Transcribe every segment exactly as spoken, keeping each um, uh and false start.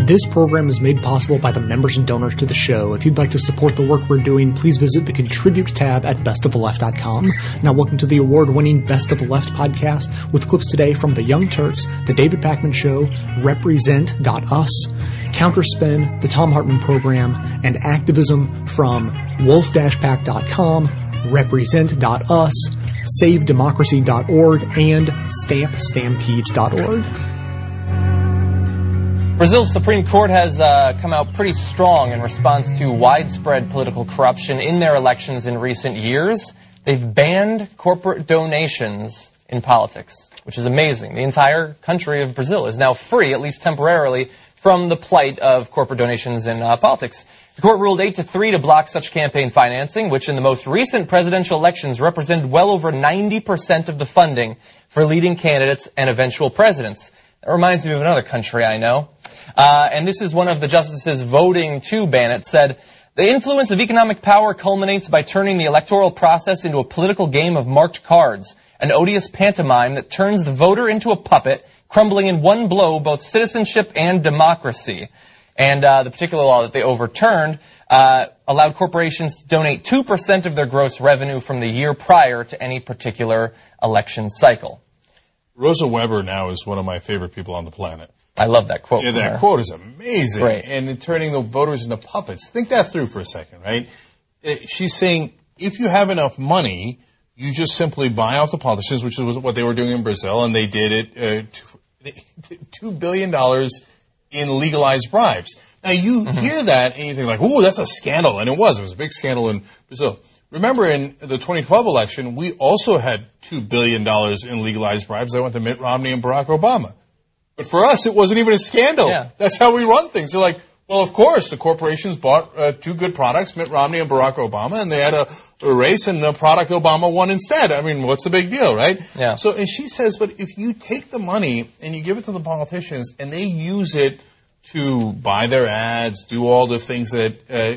This program is made possible by the members and donors to the show. If you'd like to support the work we're doing, please visit the Contribute tab at best of the left dot com. Now, welcome to the award-winning Best of the Left podcast with clips today from The Young Turks, The David Pakman Show, Represent dot us, Counterspin, The Thom Hartmann Program, and activism from wolf dash pack dot com, Represent dot us, Save Democracy dot org, and Stamp Stampede dot org. Brazil's Supreme Court has uh, come out pretty strong in response to widespread political corruption in their elections in recent years. They've banned corporate donations in politics, which is amazing. The entire country of Brazil is now free, at least temporarily, from the plight of corporate donations in uh, politics. The court ruled eight to three to block such campaign financing, which in the most recent presidential elections represented well over ninety percent of the funding for leading candidates and eventual presidents. That reminds me of another country I know. Uh, and this is one of the justices voting to ban it, said, "The influence of economic power culminates by turning the electoral process into a political game of marked cards, an odious pantomime that turns the voter into a puppet, crumbling in one blow both citizenship and democracy." And uh, the particular law that they overturned uh, allowed corporations to donate two percent of their gross revenue from the year prior to any particular election cycle. Rosa Weber now is one of my favorite people on the planet. I love that quote. Yeah, that her. quote is amazing. Right. And in turning the voters into puppets. Think that through for a second, right? She's saying if you have enough money, you just simply buy off the politicians, which is what they were doing in Brazil, and they did it uh, two billion dollars in legalized bribes. Now, you mm-hmm. hear that and you think like, ooh, that's a scandal. And it was. It was a big scandal in Brazil. Remember, in the twenty twelve election, we also had two billion dollars in legalized bribes that went to Mitt Romney and Barack Obama. But for us, it wasn't even a scandal. Yeah. That's how we run things. They're like, well, of course, the corporations bought uh, two good products, Mitt Romney and Barack Obama, and they had a, a race, and the product Obama won instead. I mean, what's the big deal, right? Yeah. So, and she says, but if you take the money and you give it to the politicians, and they use it to buy their ads, do all the things that uh,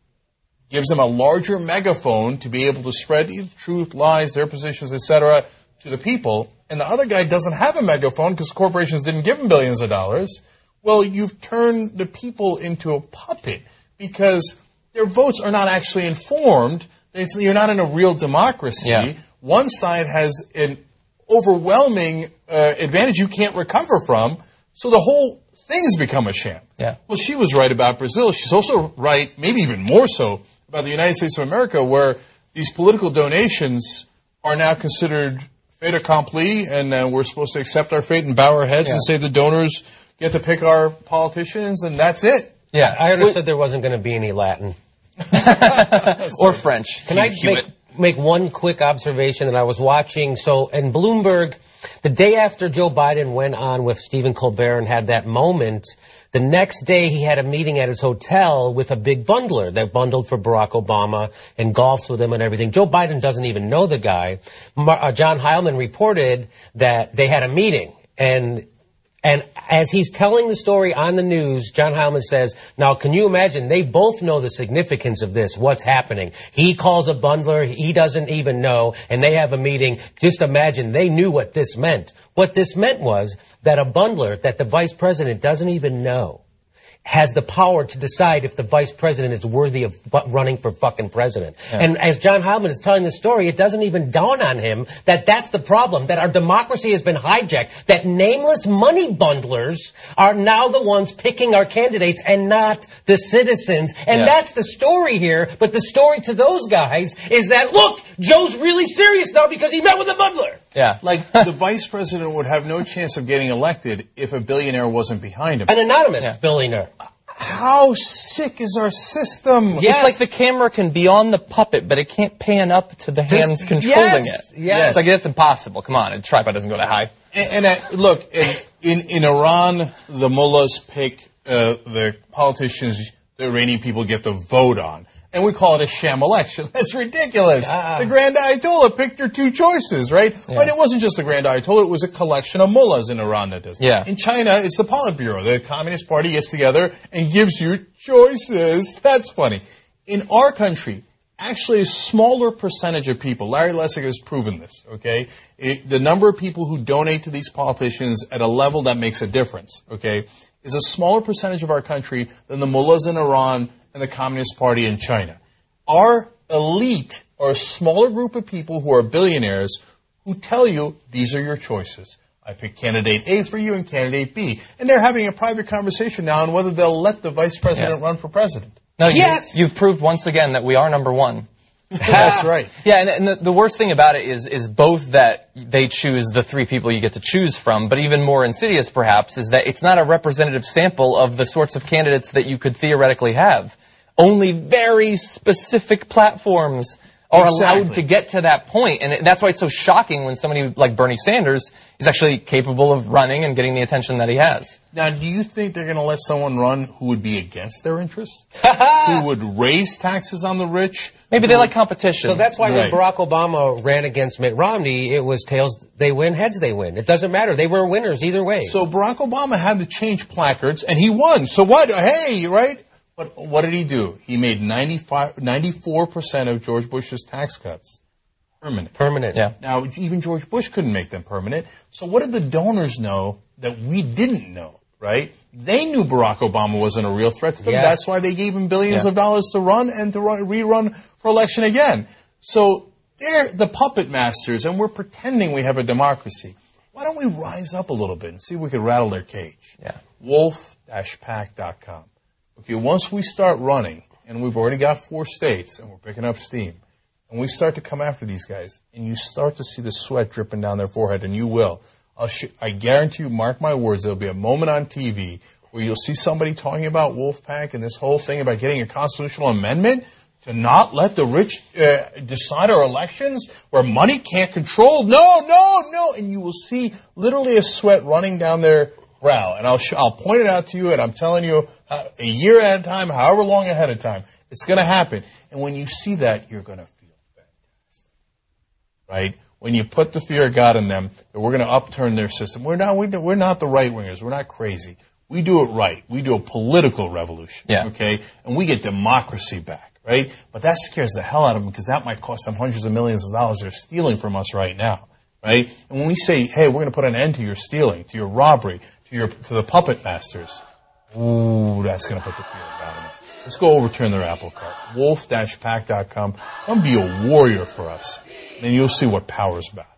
gives them a larger megaphone to be able to spread truth, lies, their positions, et cetera, to the people, and the other guy doesn't have a megaphone because corporations didn't give him billions of dollars, well, you've turned the people into a puppet because their votes are not actually informed. It's, you're not in a real democracy. Yeah. One side has an overwhelming uh, advantage you can't recover from, so the whole thing's become a sham. Yeah. Well, she was right about Brazil. She's also right, maybe even more so, about the United States of America, where these political donations are now considered fait accompli, and uh, we're supposed to accept our fate and bow our heads yeah. and say the donors get to pick our politicians, and that's it. Yeah, I understood there wasn't going to be any Latin. Or French. Can I make, make one quick observation that I was watching? So, in Bloomberg, the day after Joe Biden went on with Stephen Colbert and had that moment, the next day he had a meeting at his hotel with a big bundler that bundled for Barack Obama and golfs with him and everything. Joe Biden doesn't even know the guy. Mar- uh, John Heilman reported that they had a meeting, and And as he's telling the story on the news, John Heilman says, now, can you imagine, they both know the significance of this, what's happening. He calls a bundler, he doesn't even know, and they have a meeting. Just imagine, they knew what this meant. What this meant was that a bundler that the vice president doesn't even know has the power to decide if the vice president is worthy of running for fucking president. Yeah. And as John Heilman is telling the story, it doesn't even dawn on him that that's the problem, that our democracy has been hijacked, that nameless money bundlers are now the ones picking our candidates and not the citizens. And yeah. that's the story here. But the story to those guys is that, look, Joe's really serious now because he met with a bundler. Yeah. Like, the vice president would have no chance of getting elected if a billionaire wasn't behind him. An anonymous yeah. billionaire. How sick is our system? Yes. It's like the camera can be on the puppet, but it can't pan up to the hands Just, controlling yes, it. Yes. It's like, it's impossible. Come on, a tripod doesn't go that high. And, and uh, look, in, in, in Iran, the mullahs pick uh, the politicians the Iranian people get to vote on. And we call it a sham election. That's ridiculous. Uh, the Grand Ayatollah picked your two choices, right? Yeah. But it wasn't just the Grand Ayatollah. It was a collection of mullahs in Iran that does. Yeah. In China, it's the Politburo. The Communist Party gets together and gives you choices. That's funny. In our country, actually a smaller percentage of people, Larry Lessig has proven this, okay? It, the number of people who donate to these politicians at a level that makes a difference, okay, is a smaller percentage of our country than the mullahs in Iran and the Communist Party in China. Our elite are a smaller group of people who are billionaires who tell you these are your choices. I pick candidate A for you and candidate B. And they're having a private conversation now on whether they'll let the vice president yeah. run for president. No, yes! you, you've proved once again that we are number one. That's right. Yeah, and, and the, the worst thing about it is is both that they choose the three people you get to choose from, but even more insidious, perhaps, is that it's not a representative sample of the sorts of candidates that you could theoretically have. Only very specific platforms are exactly. allowed to get to that point, and it, that's why it's so shocking when somebody like Bernie Sanders is actually capable of running and getting the attention that he has. Now, do you think they're going to let someone run who would be against their interests? Who would raise taxes on the rich? Maybe they like competition. So that's why right. when Barack Obama ran against Mitt Romney, it was tails they win, heads they win. It doesn't matter. They were winners either way. So Barack Obama had to change placards, and he won. So what? Hey, right? But what did he do? He made ninety-five, ninety-four percent of George Bush's tax cuts permanent. Permanent. Yeah. Now, even George Bush couldn't make them permanent. So what did the donors know that we didn't know, right? They knew Barack Obama wasn't a real threat to them. Yes. That's why they gave him billions yeah. of dollars to run and to run, rerun for election again. So they're the puppet masters, and we're pretending we have a democracy. Why don't we rise up a little bit and see if we can rattle their cage? Yeah. wolf dash pac dot com. Okay, once we start running, and we've already got four states, and we're picking up steam, and we start to come after these guys, and you start to see the sweat dripping down their forehead, and you will. I'll sh- I guarantee you, mark my words, there'll be a moment on T V where you'll see somebody talking about Wolfpack and this whole thing about getting a constitutional amendment to not let the rich uh, decide our elections, where money can't control. No, no, no. And you will see literally a sweat running down their brow. And I'll sh- I'll point it out to you, and I'm telling you, uh, a year at a time, however long ahead of time, it's going to happen. And when you see that, you're going to feel fantastic, right? When you put the fear of God in them, that we're going to upturn their system. We're not, we're not the right-wingers. We're not crazy. We do it right. We do a political revolution, yeah. okay? And we get democracy back, right? But that scares the hell out of them, because that might cost them hundreds of millions of dollars they're stealing from us right now, right? And when we say, hey, we're going to put an end to your stealing, to your robbery, to your to the puppet masters, ooh, that's going to put the fear of God in them. Let's go overturn their apple cart. wolf dash pac dot com. Come be a warrior for us, and you'll see what power's about.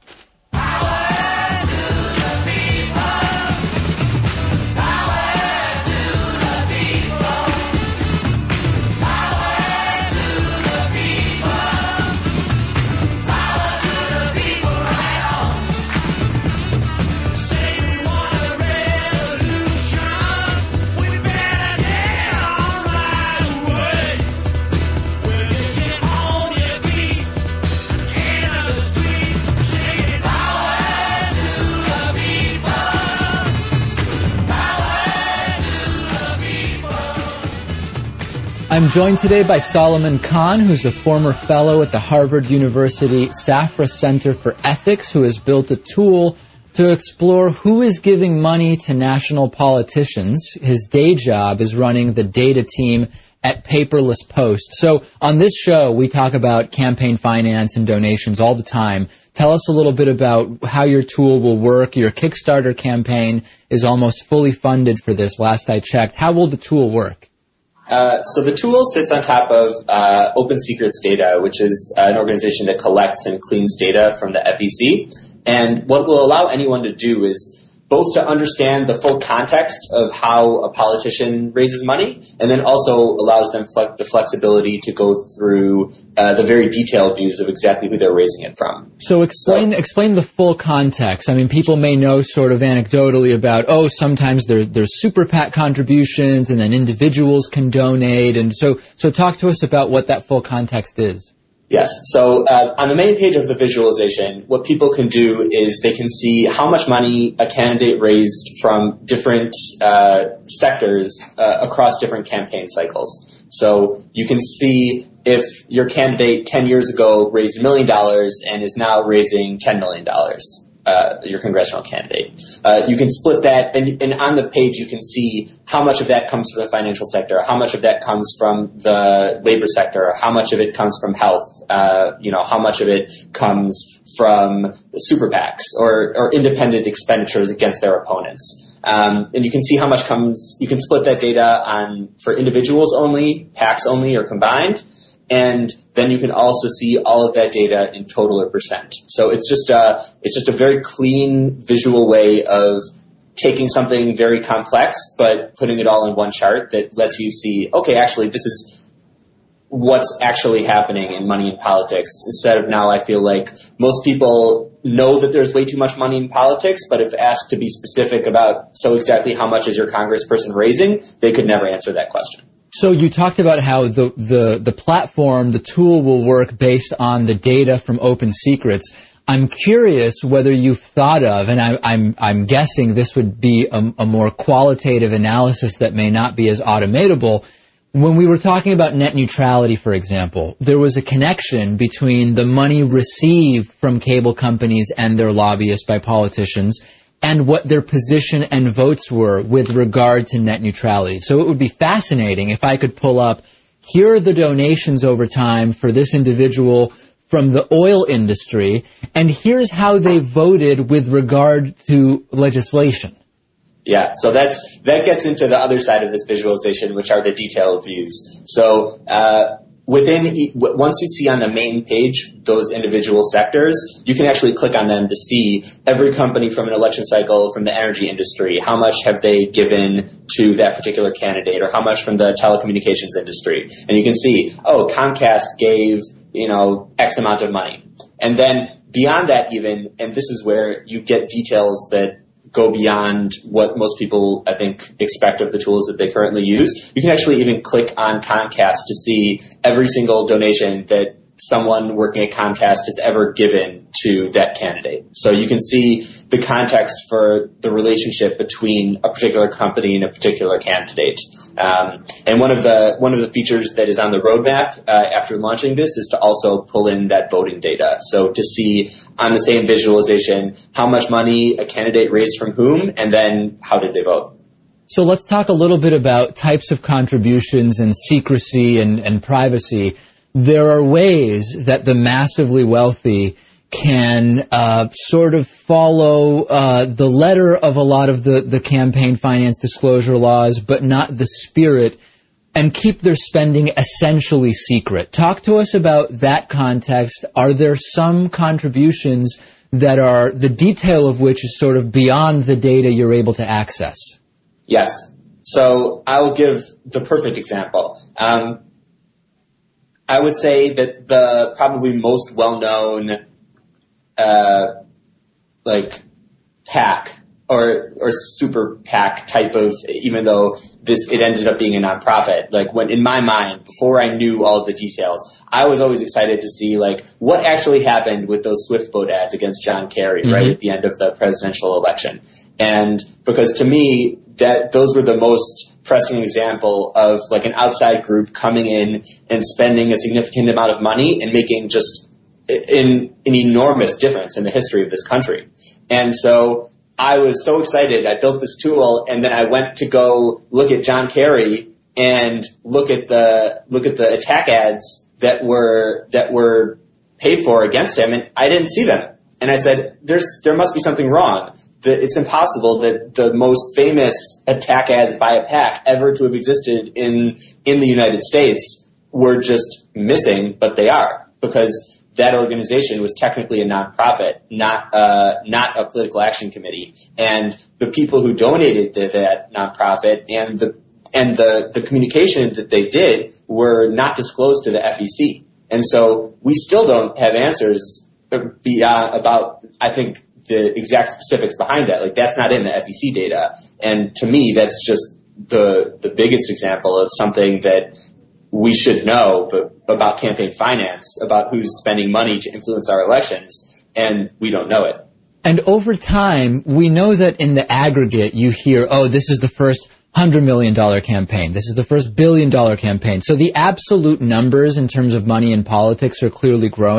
I'm joined today by Solomon Khan, who's a former fellow at the Harvard University Safra Center for Ethics, who has built a tool to explore who is giving money to national politicians. His day job is running the data team at Paperless Post. So on this show, we talk about campaign finance and donations all the time. Tell us a little bit about how your tool will work. Your Kickstarter campaign is almost fully funded for this, last I checked. How will the tool work? Uh, so the tool sits on top of uh, Open Secrets Data, which is uh, an organization that collects and cleans data from the F E C. And what will allow anyone to do is both to understand the full context of how a politician raises money, and then also allows them fle- the flexibility to go through uh, the very detailed views of exactly who they're raising it from. So explain so, explain the full context. I mean, people may know sort of anecdotally about, oh, sometimes there, there's super PAC contributions, and then individuals can donate. And so, so talk to us about what that full context is. Yes. So uh, on the main page of the visualization, what people can do is they can see how much money a candidate raised from different uh, sectors uh, across different campaign cycles. So you can see if your candidate ten years ago raised a million dollars and is now raising ten million dollars. uh, your congressional candidate. Uh, you can split that, and, and on the page you can see how much of that comes from the financial sector, how much of that comes from the labor sector, how much of it comes from health, uh, you know, how much of it comes from super PACs or, or independent expenditures against their opponents. Um, and you can see how much comes, you can split that data on for individuals only, PACs only, or combined. And then you can also see all of that data in total or percent. So it's just a, it's just a very clean visual way of taking something very complex, but putting it all in one chart that lets you see, okay, actually, this is what's actually happening in money in politics. Instead of now, I feel like most people know that there's way too much money in politics, but if asked to be specific about, so exactly how much is your congressperson raising, they could never answer that question. So you talked about how the, the, the platform, the tool will work based on the data from Open Secrets. I'm curious whether you've thought of, and I, I'm, I'm guessing this would be a, a more qualitative analysis that may not be as automatable. When we were talking about net neutrality, for example, there was a connection between the money received from cable companies and their lobbyists by politicians and what their position and votes were with regard to net neutrality. So it would be fascinating if I could pull up, here are the donations over time for this individual from the oil industry, and here's how they voted with regard to legislation. Yeah, so that's that gets into the other side of this visualization, which are the detailed views. So uh, within once you see on the main page those individual sectors, you can actually click on them to see every company from an election cycle from the energy industry. How much have they given to that particular candidate, or how much from the telecommunications industry? And you can see, oh, Comcast gave, you know, X amount of money. And then beyond that even, and this is where you get details that go beyond what most people, I think, expect of the tools that they currently use. You can actually even click on Comcast to see every single donation that someone working at Comcast has ever given to that candidate. So you can see the context for the relationship between a particular company and a particular candidate. Um, and one of the one of the features that is on the roadmap uh, after launching this is to also pull in that voting data. So to see on the same visualization how much money a candidate raised from whom, and then how did they vote. So let's talk a little bit about types of contributions and secrecy and, and privacy. There are ways that the massively wealthy can uh, sort of follow uh, the letter of a lot of the, the campaign finance disclosure laws, but not the spirit, and keep their spending essentially secret. Talk to us about that context. Are there some contributions that are, the detail of which is sort of beyond the data you're able to access? Yes. So I will give the perfect example. Um, I would say that the probably most well-known Uh, like PAC or or super PAC type of, even though this it ended up being a nonprofit. Like when in my mind, before I knew all the details, I was always excited to see like what actually happened with those Swift boat ads against John Kerry, mm-hmm. right at the end of the presidential election. And because to me that those were the most pressing example of like an outside group coming in and spending a significant amount of money and making just in an enormous difference in the history of this country. And so I was so excited. I built this tool, and then I went to go look at John Kerry and look at the look at the attack ads that were that were paid for against him, and I didn't see them. And I said, "There's there must be something wrong. That it's impossible that the most famous attack ads by a PAC ever to have existed in in the United States were just missing, but they are, because that organization was technically a nonprofit, not uh, not a political action committee, and the people who donated to that nonprofit and the and the the communication that they did were not disclosed to the F E C, and so we still don't have answers beyond, about I think the exact specifics behind that. Like that's not in the F E C data, and to me that's just the the biggest example of something that we should know, but about campaign finance, about who's spending money to influence our elections, and we don't know it. And over time, we know that in the aggregate, you hear, oh, this is the first one hundred million dollars campaign. This is the first billion dollar campaign. So the absolute numbers in terms of money in politics are clearly growing.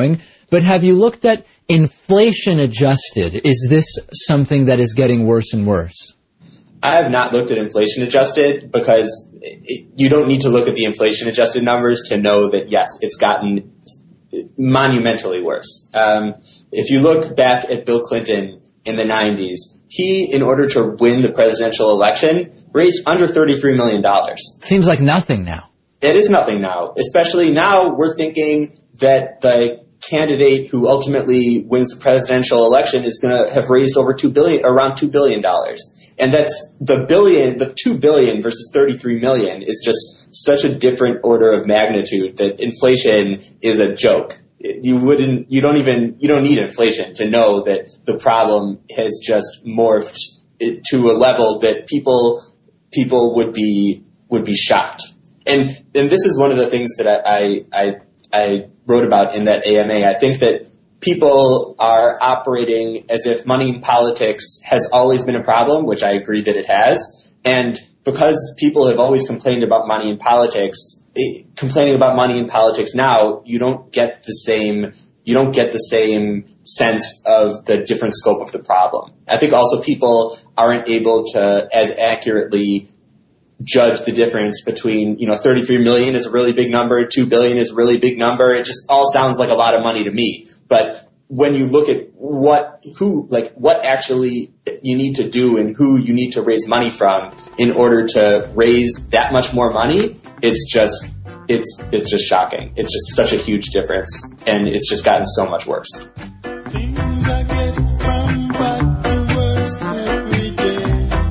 But have you looked at inflation adjusted? Is this something that is getting worse and worse? I have not looked at inflation adjusted because it, you don't need to look at the inflation adjusted numbers to know that, yes, it's gotten monumentally worse. Um, if you look back at Bill Clinton in the nineties, he, in order to win the presidential election, raised under thirty-three million dollars. Seems like nothing now. It is nothing now. Especially now we're thinking that the candidate who ultimately wins the presidential election is going to have raised over two billion, around two billion dollars. And that's the billion, the two billion versus thirty-three million is just such a different order of magnitude that inflation is a joke. You wouldn't, you don't even, you don't need inflation to know that the problem has just morphed to a level that people, people would be, would be shocked. And, and this is one of the things that I, I, I wrote about in that A M A. I think that people are operating as if money in politics has always been a problem, which I agree that it has. And because people have always complained about money in politics, it, complaining about money in politics now, you don't get the same, you don't get the same sense of the different scope of the problem. I think also people aren't able to as accurately judge the difference between, you know, thirty-three million is a really big number, two billion is a really big number. It just all sounds like a lot of money to me. But when you look at what, who, like what actually you need to do and who you need to raise money from in order to raise that much more money, it's just, it's, it's just shocking. It's just such a huge difference, and it's just gotten so much worse. Things I get from bad to worse every day.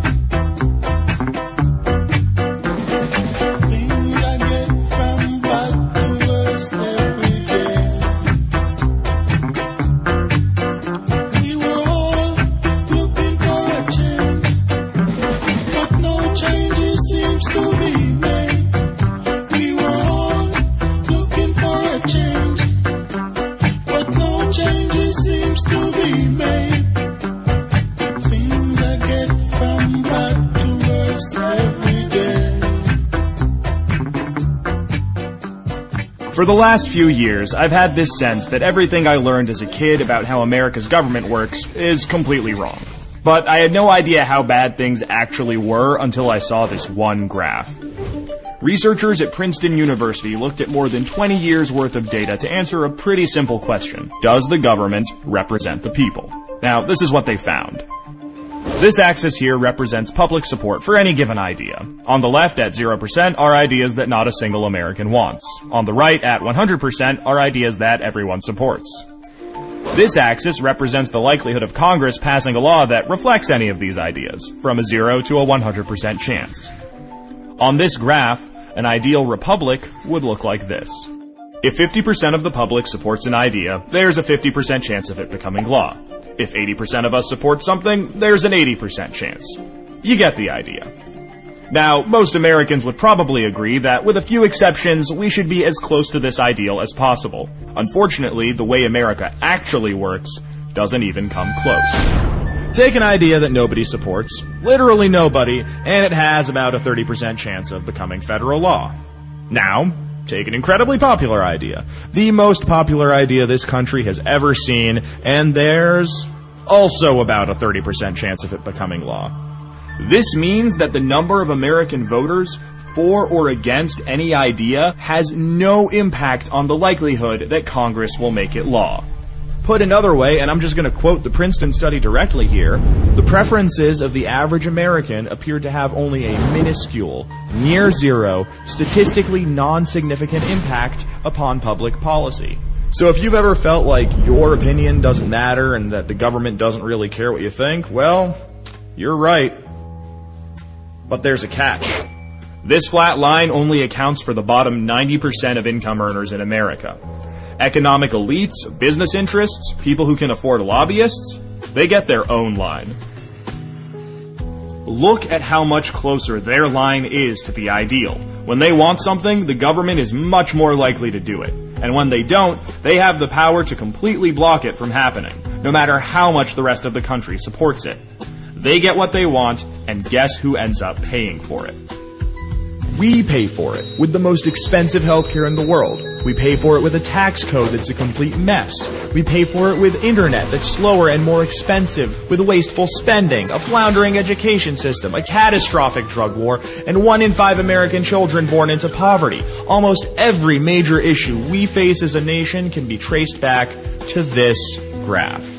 Things I get from bad to worse every day. We were all looking for a change, but no changes seems to be made. We were all looking for a change, but no changes seems to be made. Things I get from bad to worse every day. For the last few years, I've had this sense that everything I learned as a kid about how America's government works is completely wrong. But I had no idea how bad things actually were until I saw this one graph. Researchers at Princeton University looked at more than twenty years worth of data to answer a pretty simple question. Does the government represent the people? Now, this is what they found. This axis here represents public support for any given idea. On the left at zero percent are ideas that not a single American wants. On the right at one hundred percent are ideas that everyone supports. This axis represents the likelihood of Congress passing a law that reflects any of these ideas, from a zero to a one hundred percent chance. On this graph, an ideal republic would look like this. If fifty percent of the public supports an idea, there's a fifty percent chance of it becoming law. If eighty percent of us support something, there's an eighty percent chance. You get the idea. Now, most Americans would probably agree that, with a few exceptions, we should be as close to this ideal as possible. Unfortunately, the way America actually works doesn't even come close. Take an idea that nobody supports, literally nobody, and it has about a thirty percent chance of becoming federal law. Now, take an incredibly popular idea, the most popular idea this country has ever seen, and there's also about a thirty percent chance of it becoming law. This means that the number of American voters for or against any idea has no impact on the likelihood that Congress will make it law. Put another way, and I'm just going to quote the Princeton study directly here, the preferences of the average American appear to have only a minuscule, near zero, statistically non-significant impact upon public policy. So if you've ever felt like your opinion doesn't matter and that the government doesn't really care what you think, well, you're right. But there's a catch. This flat line only accounts for the bottom ninety percent of income earners in America. Economic elites, business interests, people who can afford lobbyists, they get their own line. Look at how much closer their line is to the ideal. When they want something, the government is much more likely to do it. And when they don't, they have the power to completely block it from happening, no matter how much the rest of the country supports it. They get what they want, and guess who ends up paying for it? We pay for it with the most expensive healthcare in the world. We pay for it with a tax code that's a complete mess. We pay for it with internet that's slower and more expensive, with wasteful spending, a floundering education system, a catastrophic drug war, and one in five American children born into poverty. Almost every major issue we face as a nation can be traced back to this graph.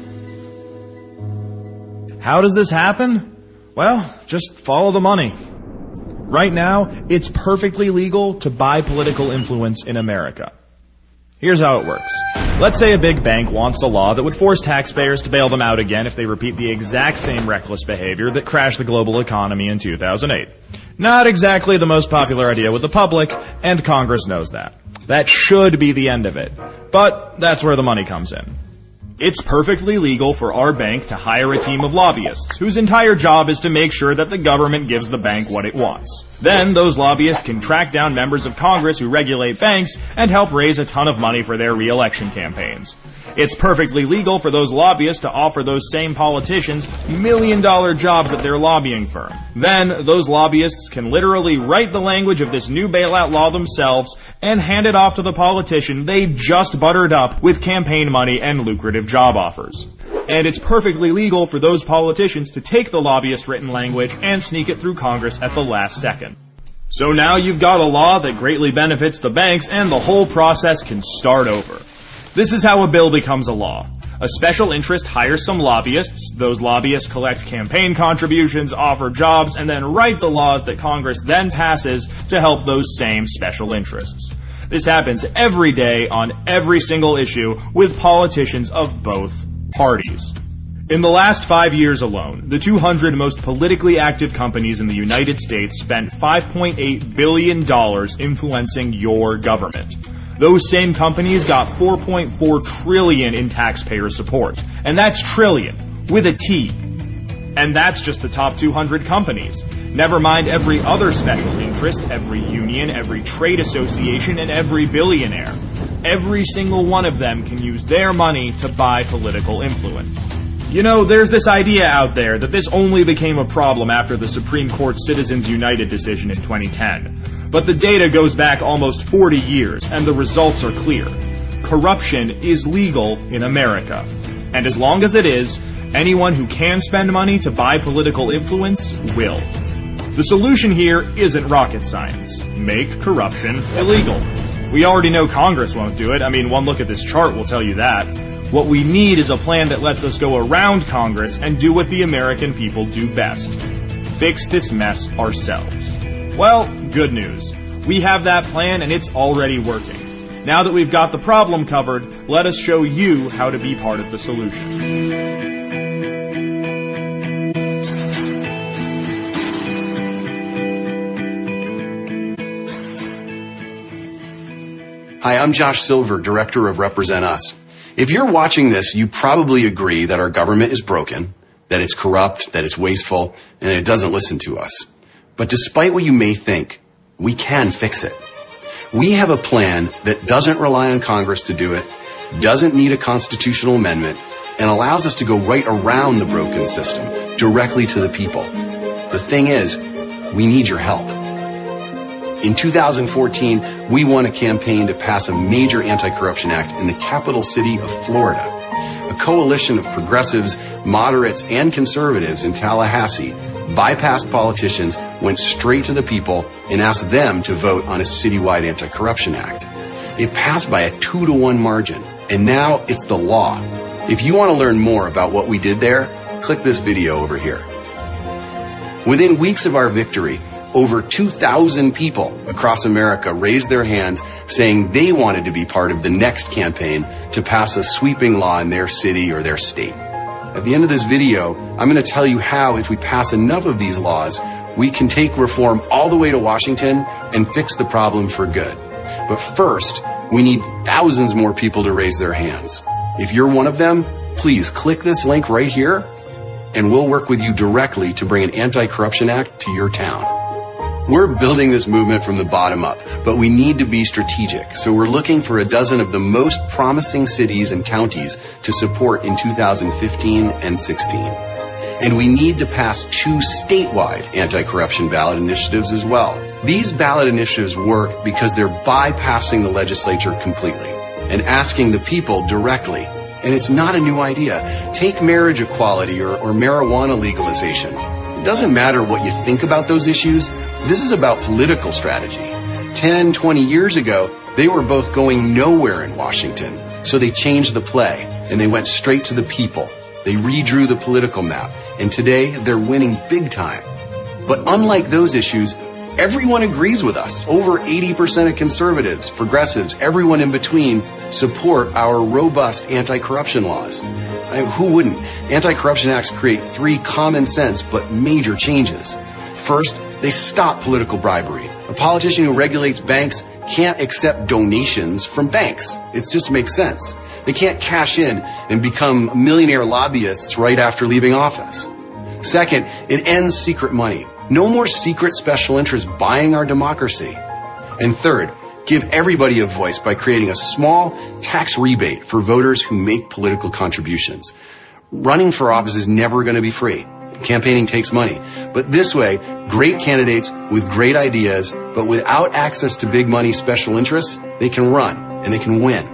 How does this happen? Well, just follow the money. Right now, it's perfectly legal to buy political influence in America. Here's how it works. Let's say a big bank wants a law that would force taxpayers to bail them out again if they repeat the exact same reckless behavior that crashed the global economy in two thousand eight. Not exactly the most popular idea with the public, and Congress knows that. That should be the end of it. But that's where the money comes in. It's perfectly legal for our bank to hire a team of lobbyists whose entire job is to make sure that the government gives the bank what it wants. Then those lobbyists can track down members of Congress who regulate banks and help raise a ton of money for their re-election campaigns. It's perfectly legal for those lobbyists to offer those same politicians million-dollar jobs at their lobbying firm. Then, those lobbyists can literally write the language of this new bailout law themselves and hand it off to the politician they just buttered up with campaign money and lucrative job offers. And it's perfectly legal for those politicians to take the lobbyist-written language and sneak it through Congress at the last second. So now you've got a law that greatly benefits the banks, and the whole process can start over. This is how a bill becomes a law. A special interest hires some lobbyists, those lobbyists collect campaign contributions, offer jobs, and then write the laws that Congress then passes to help those same special interests. This happens every day on every single issue with politicians of both parties. In the last five years alone, the two hundred most politically active companies in the United States spent five point eight billion dollars influencing your government. Those same companies got four point four trillion dollars in taxpayer support. And that's trillion, with a T. And that's just the top two hundred companies. Never mind every other special interest, every union, every trade association, and every billionaire. Every single one of them can use their money to buy political influence. You know, there's this idea out there that this only became a problem after the Supreme Court's Citizens United decision in twenty ten. But the data goes back almost forty years, and the results are clear. Corruption is legal in America. And as long as it is, anyone who can spend money to buy political influence will. The solution here isn't rocket science. Make corruption illegal. We already know Congress won't do it. I mean, one look at this chart will tell you that. What we need is a plan that lets us go around Congress and do what the American people do best. Fix this mess ourselves. Well, good news. We have that plan and it's already working. Now that we've got the problem covered, let us show you how to be part of the solution. Hi, I'm Josh Silver, Director of Represent Us. If you're watching this, you probably agree that our government is broken, that it's corrupt, that it's wasteful, and it doesn't listen to us. But despite what you may think, we can fix it. We have a plan that doesn't rely on Congress to do it, doesn't need a constitutional amendment, and allows us to go right around the broken system, directly to the people. The thing is, we need your help. In two thousand fourteen, we won a campaign to pass a major anti-corruption act in the capital city of Florida. A coalition of progressives, moderates, and conservatives in Tallahassee bypassed politicians, went straight to the people, and asked them to vote on a citywide anti-corruption act. It passed by a two to one margin, and now it's the law. If you want to learn more about what we did there, click this video over here. Within weeks of our victory, over two thousand people across America raised their hands saying they wanted to be part of the next campaign to pass a sweeping law in their city or their state. At the end of this video, I'm going to tell you how, if we pass enough of these laws, we can take reform all the way to Washington and fix the problem for good. But first, we need thousands more people to raise their hands. If you're one of them, please click this link right here, and we'll work with you directly to bring an anti-corruption act to your town. We're building this movement from the bottom up, but we need to be strategic, so we're looking for a dozen of the most promising cities and counties to support in two thousand fifteen and sixteen. And we need to pass two statewide anti-corruption ballot initiatives as well. These ballot initiatives work because they're bypassing the legislature completely and asking the people directly. And it's not a new idea. Take marriage equality or, or marijuana legalization. It doesn't matter what you think about those issues. This is about political strategy. ten, twenty years ago, they were both going nowhere in Washington. So they changed the play and they went straight to the people. They redrew the political map, and today they're winning big time. But unlike those issues, everyone agrees with us. Over eighty percent of conservatives, progressives, everyone in between support our robust anti-corruption laws. I mean, who wouldn't? Anti-corruption acts create three common sense but major changes. First, they stop political bribery. A politician who regulates banks can't accept donations from banks. It just makes sense. They can't cash in and become millionaire lobbyists right after leaving office. Second, it ends secret money. No more secret special interests buying our democracy. And third, give everybody a voice by creating a small tax rebate for voters who make political contributions. Running for office is never going to be free. Campaigning takes money. But this way, great candidates with great ideas, but without access to big money special interests, they can run and they can win.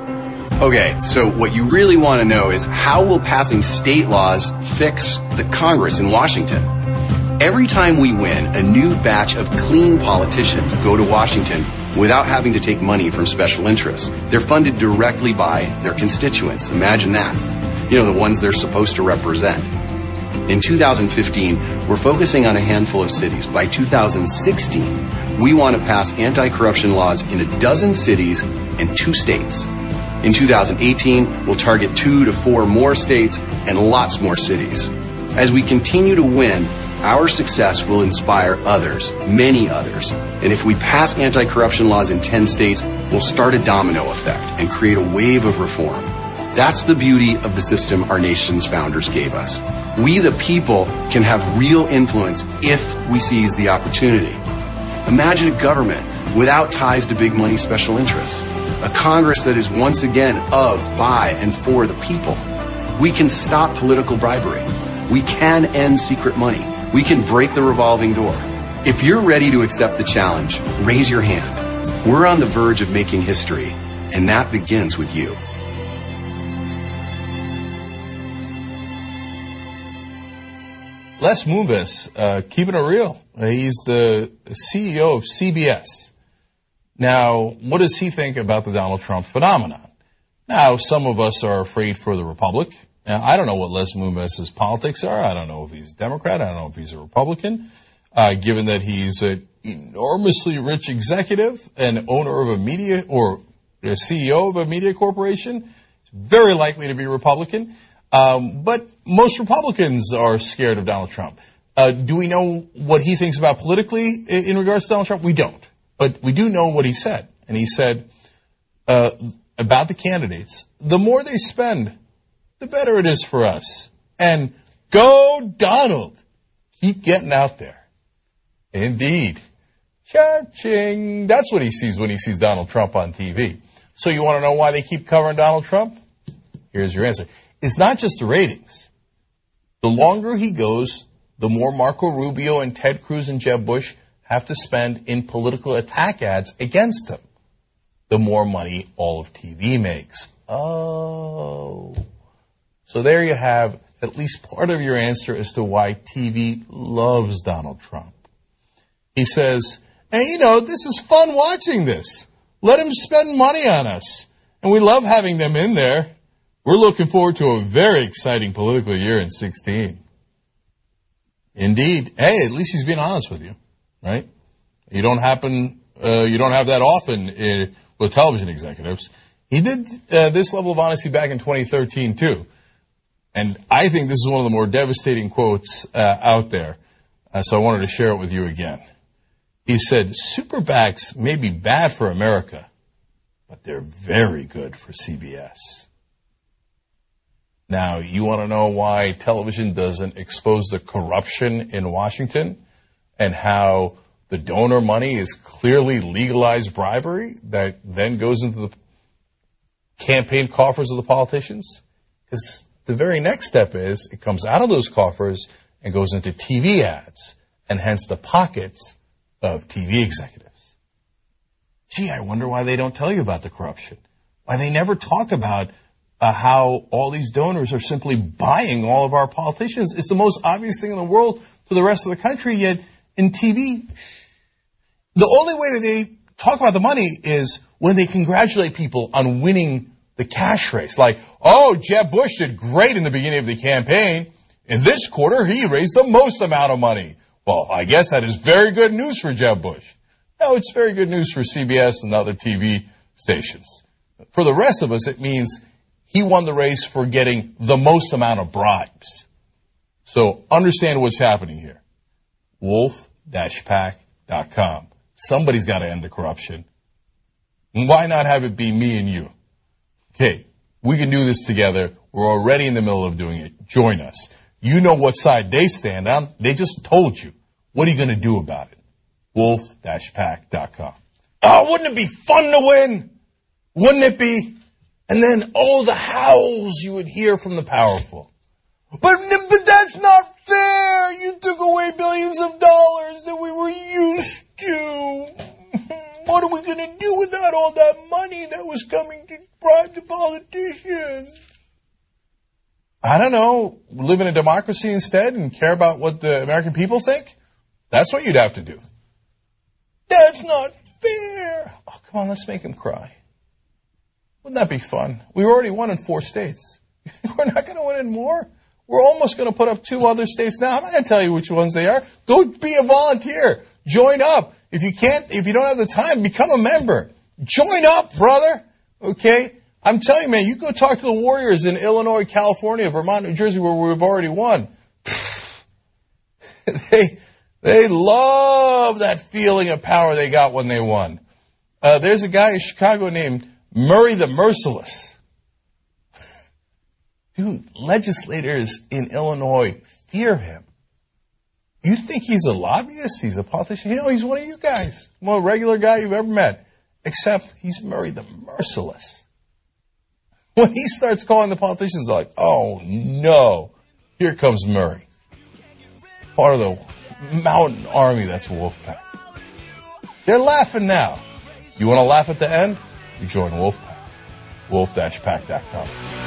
Okay, so what you really want to know is how will passing state laws fix the Congress in Washington? Every time we win, a new batch of clean politicians go to Washington without having to take money from special interests. They're funded directly by their constituents. Imagine that. You know, the ones they're supposed to represent. In two thousand fifteen, we're focusing on a handful of cities. By two thousand sixteen, we want to pass anti-corruption laws in a dozen cities and two states. In two thousand eighteen, we'll target two to four more states and lots more cities. As we continue to win, our success will inspire others, many others. And if we pass anti-corruption laws in ten states, we'll start a domino effect and create a wave of reform. That's the beauty of the system our nation's founders gave us. We, the people, can have real influence if we seize the opportunity. Imagine a government without ties to big money special interests. A Congress that is once again of, by, and for the people. We can stop political bribery. We can end secret money. We can break the revolving door. If you're ready to accept the challenge, raise your hand. We're on the verge of making history, and that begins with you. Les Moonves, uh, keeping it real. Uh, he's the C E O of C B S. Now, what does he think about the Donald Trump phenomenon? Now, some of us are afraid for the Republic. Now, I don't know what Les Moonves' politics are. I don't know if he's a Democrat. I don't know if he's a Republican. Uh, given that he's an enormously rich executive and owner of a media, or a C E O of a media corporation, very likely to be Republican. Um, but most Republicans are scared of Donald Trump. Uh, do we know what he thinks about politically in, in regards to Donald Trump? We don't. But we do know what he said. And he said uh, about the candidates, the more they spend, the better it is for us. And go Donald. Keep getting out there. Indeed. Cha-ching. That's what he sees when he sees Donald Trump on T V. So you want to know why they keep covering Donald Trump? Here's your answer. It's not just the ratings. The longer he goes, the more Marco Rubio and Ted Cruz and Jeb Bush have to spend in political attack ads against him. The more money all of T V makes. Oh. So there you have at least part of your answer as to why T V loves Donald Trump. He says, hey, you know, this is fun watching this. Let him spend money on us. And we love having them in there. We're looking forward to a very exciting political year in sixteen. Indeed. Hey, at least he's being honest with you, right? You don't happen, uh, you don't have that often uh, with television executives. He did uh, this level of honesty back in twenty thirteen too. And I think this is one of the more devastating quotes uh, out there. Uh, so I wanted to share it with you again. He said, super PACs may be bad for America, but they're very good for C B S. Now, you want to know why television doesn't expose the corruption in Washington and how the donor money is clearly legalized bribery that then goes into the campaign coffers of the politicians? Because the very next step is it comes out of those coffers and goes into T V ads, and hence the pockets of T V executives. Gee, I wonder why they don't tell you about the corruption. Why they never talk about uh, how all these donors are simply buying all of our politicians. It's the most obvious thing in the world to the rest of the country, yet in T V, the only way that they talk about the money is when they congratulate people on winning the cash race. Like, oh, Jeb Bush did great in the beginning of the campaign. In this quarter, he raised the most amount of money. Well, I guess that is very good news for Jeb Bush. No, it's very good news for C B S and other T V stations. For the rest of us, it means he won the race for getting the most amount of bribes. So understand what's happening here. wolf dash pac dot com. Somebody's got to end the corruption. Why not have it be me and you? Okay, we can do this together. We're already in the middle of doing it. Join us. You know what side they stand on. They just told you. What are you going to do about it? wolf dash pac dot com. Oh, wouldn't it be fun to win? Wouldn't it be? And then, oh, the howls you would hear from the powerful. But, but that's not fair. You took away billions of dollars that we were used to. What are we going to do without all that money that was coming to bribe the politicians? I don't know. Live in a democracy instead and care about what the American people think? That's what you'd have to do. That's not fair. Oh, come on, let's make him cry. Wouldn't that be fun? We already won in four states. We're not going to win in more. We're almost going to put up two other states now. I'm not going to tell you which ones they are. Go be a volunteer. Join up. If you can't, if you don't have the time, become a member. Join up, brother. Okay? I'm telling you, man, you go talk to the Warriors in Illinois, California, Vermont, New Jersey, where we've already won. they, they love that feeling of power they got when they won. Uh, there's a guy in Chicago named Murray the Merciless. Dude, legislators in Illinois fear him. You think he's a lobbyist? He's a politician? You know, he's one of you guys. One a regular guy you've ever met. Except he's Murray the Merciless. When he starts calling the politicians, like, oh, no. Here comes Murray. Part of the mountain army that's Wolfpack. They're laughing now. You want to laugh at the end? You join Wolfpack. wolf dash pac dot com.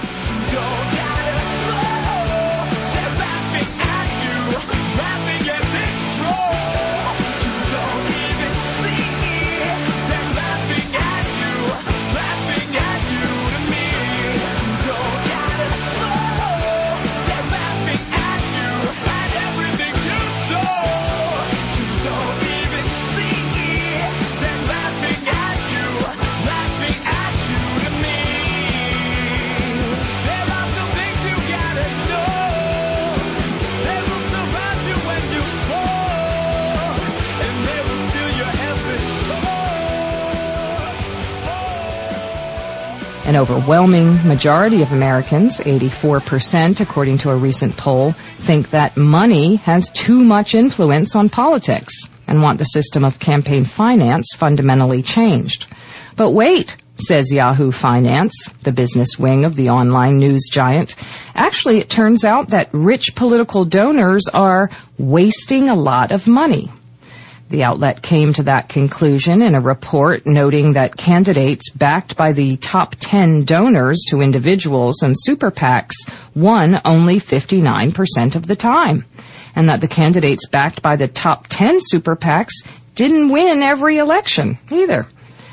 An overwhelming majority of Americans, eighty-four percent according to a recent poll, think that money has too much influence on politics and want the system of campaign finance fundamentally changed. But wait, says Yahoo Finance, the business wing of the online news giant. Actually, it turns out that rich political donors are wasting a lot of money. The outlet came to that conclusion in a report noting that candidates backed by the top ten donors to individuals and super PACs won only fifty-nine percent of the time, and that the candidates backed by the top ten super PACs didn't win every election either.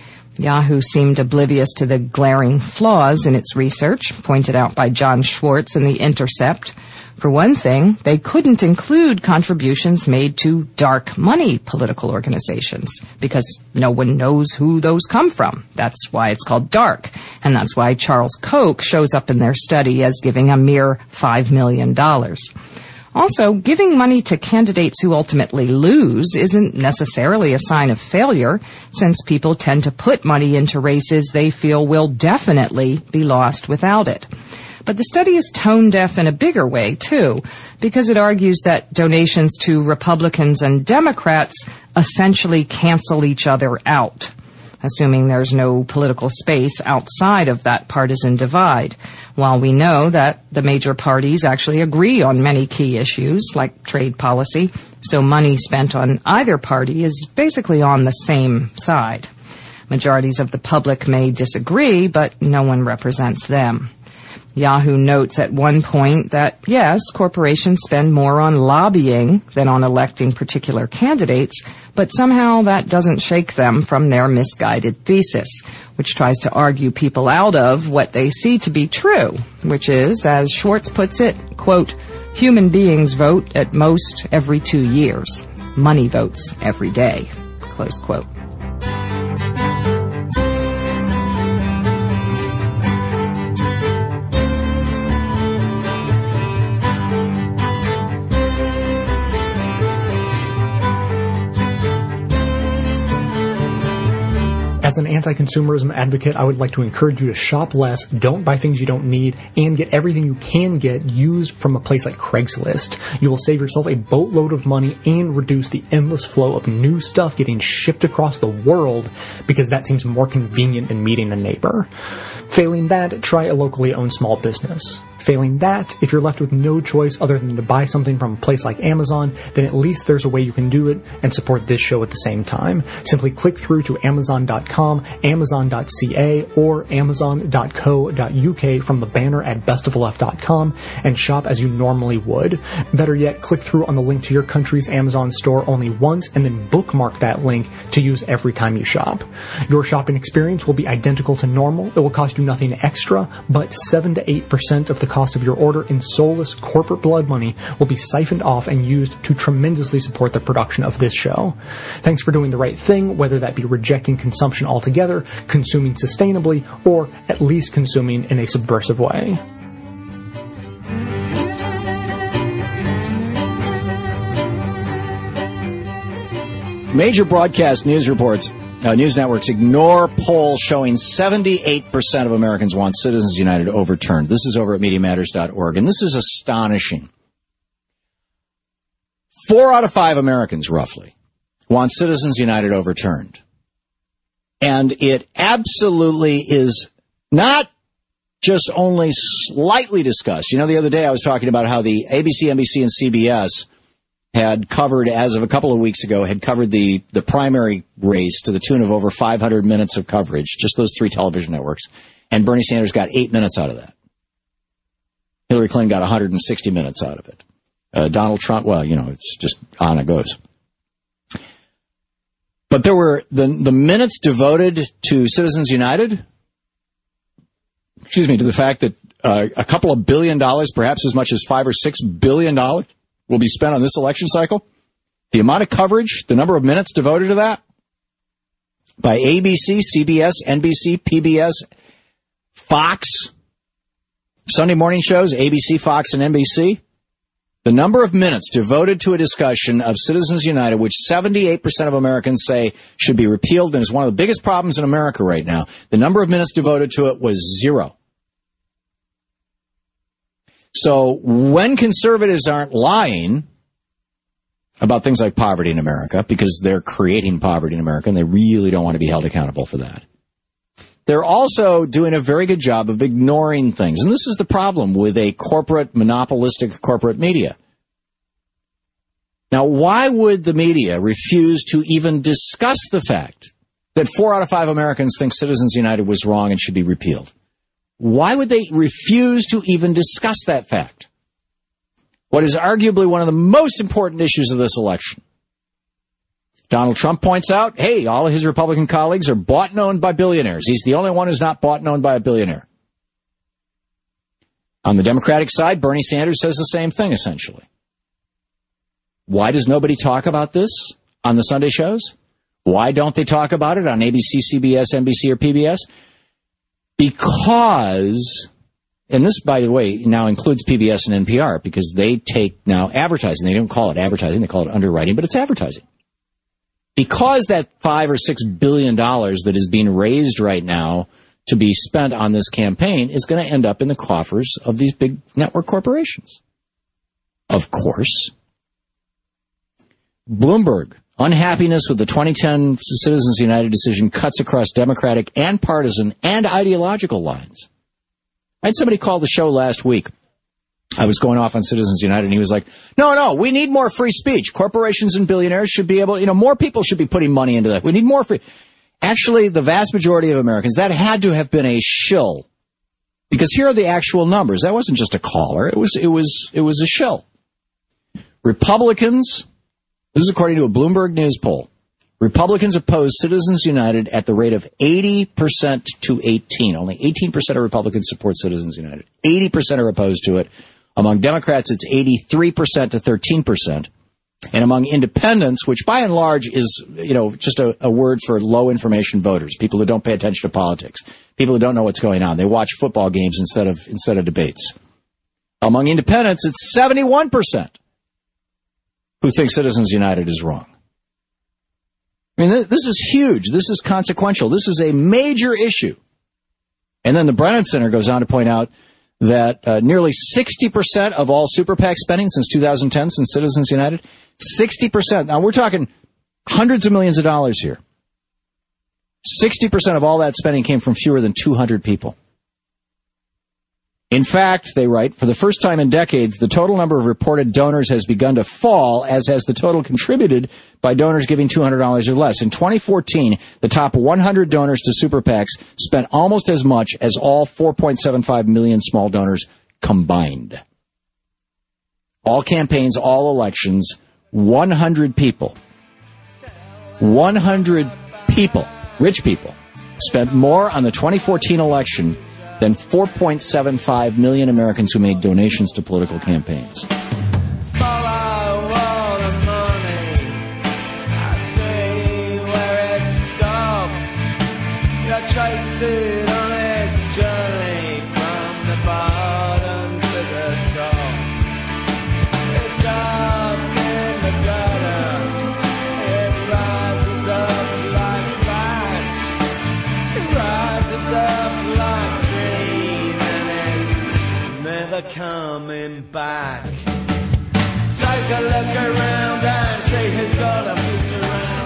Yahoo seemed oblivious to the glaring flaws in its research, pointed out by John Schwartz in The Intercept. For one thing, they couldn't include contributions made to dark money political organizations because no one knows who those come from. That's why it's called dark, and that's why Charles Koch shows up in their study as giving a mere five million dollars. Also, giving money to candidates who ultimately lose isn't necessarily a sign of failure, since people tend to put money into races they feel will definitely be lost without it. But the study is tone-deaf in a bigger way, too, because it argues that donations to Republicans and Democrats essentially cancel each other out. assuming there's no political space outside of that partisan divide. While we know that the major parties actually agree on many key issues, like trade policy, so money spent on either party is basically on the same side. Majorities of the public may disagree, but no one represents them. Yahoo notes at one point that, yes, corporations spend more on lobbying than on electing particular candidates, but somehow that doesn't shake them from their misguided thesis, which tries to argue people out of what they see to be true, which is, as Schwartz puts it, quote, human beings vote at most every two years. Money votes every day, close quote. As an anti-consumerism advocate, I would like to encourage you to shop less, don't buy things you don't need, and get everything you can get used from a place like Craigslist. You will save yourself a boatload of money and reduce the endless flow of new stuff getting shipped across the world, because that seems more convenient than meeting a neighbor. Failing that, try a locally owned small business. Failing that, if you're left with no choice other than to buy something from a place like Amazon, then at least there's a way you can do it and support this show at the same time. Simply click through to amazon dot com, amazon dot c a, or amazon dot co dot u k from the banner at best of the left dot com and shop as you normally would. Better yet, click through on the link to your country's Amazon store only once and then bookmark that link to use every time you shop. Your shopping experience will be identical to normal. It will cost you nothing extra, but seven to eight percent of the cost of your order in soulless corporate blood money will be siphoned off and used to tremendously support the production of this show. Thanks for doing the right thing, whether that be rejecting consumption altogether, consuming sustainably, or at least consuming in a subversive way. Major broadcast news reports, uh, news networks ignore poll showing seventy-eight percent of Americans want Citizens United overturned. This is over at media matters dot org, and this is astonishing. Four out of five Americans, roughly, want Citizens United overturned. And it absolutely is not just only slightly discussed. You know, the other day I was talking about how the A B C, N B C, and C B S had covered, as of a couple of weeks ago, had covered the, the primary race to the tune of over five hundred minutes of coverage, just those three television networks. And Bernie Sanders got eight minutes out of that. Hillary Clinton got one hundred sixty minutes out of it. Uh, Donald Trump, well, you know, it's just on it goes. But there were the, the minutes devoted to Citizens United, excuse me, to the fact that uh, a couple of billion dollars, perhaps as much as five or six billion dollars, will be spent on this election cycle. The amount of coverage, the number of minutes devoted to that by A B C, C B S, N B C, P B S, Fox, Sunday morning shows, A B C, Fox, and N B C. The number of minutes devoted to a discussion of Citizens United, which seventy-eight percent of Americans say should be repealed and is one of the biggest problems in America right now. The number of minutes devoted to it was zero. So when conservatives aren't lying about things like poverty in America, because they're creating poverty in America and they really don't want to be held accountable for that, they're also doing a very good job of ignoring things. And this is the problem with a corporate, monopolistic corporate media. Now, why would the media refuse to even discuss the fact that four out of five Americans think Citizens United was wrong and should be repealed? Why would they refuse to even discuss that fact? What is arguably one of the most important issues of this election. Donald Trump points out, hey, all of his Republican colleagues are bought and owned by billionaires. He's the only one who's not bought and owned by a billionaire. On the Democratic side, Bernie Sanders says the same thing, essentially. Why does nobody talk about this on the Sunday shows? Why don't they talk about it on A B C, C B S, N B C, or P B S? Because, and this, by the way, now includes P B S and N P R, because they take now advertising. They don't call it advertising, they call it underwriting, but it's advertising. Because that five or six billion dollars that is being raised right now to be spent on this campaign is going to end up in the coffers of these big network corporations. Of course. Bloomberg Unhappiness with the twenty ten Citizens United decision cuts across Democratic and partisan and ideological lines. I had somebody call the show last week. I was going off on Citizens United, and he was like, no, no, we need more free speech. Corporations and billionaires should be able, you know, more people should be putting money into that. We need more free. Actually, the vast majority of Americans, that had to have been a shill. Because here are the actual numbers. That wasn't just a caller. It was, it was, it was a shill. Republicans, this is according to a Bloomberg News poll, Republicans opposed Citizens United at the rate of eighty percent to eighteen. Only eighteen percent of Republicans support Citizens United. eighty percent are opposed to it. Among Democrats, it's eighty-three percent to thirteen percent. And among independents, which by and large is, you know, just a, a word for low information voters, people who don't pay attention to politics, people who don't know what's going on. They watch football games instead of, instead of debates. Among independents, it's seventy-one percent who think Citizens United is wrong. I mean, th- this is huge. This is consequential. This is a major issue. And then the Brennan Center goes on to point out that uh, nearly sixty percent of all super PAC spending since two thousand ten, since Citizens United, sixty percent. Now, we're talking hundreds of millions of dollars here. sixty percent of all that spending came from fewer than two hundred people. In fact, they write, for the first time in decades, the total number of reported donors has begun to fall, as has the total contributed by donors giving two hundred dollars or less. In twenty fourteen, the top one hundred donors to super PACs spent almost as much as all four point seven five million small donors combined. All campaigns, all elections, one hundred people, one hundred people, rich people, spent more on the twenty fourteen election than four point seven five million Americans who made donations to political campaigns. Coming back. Take a look around and see who's got a future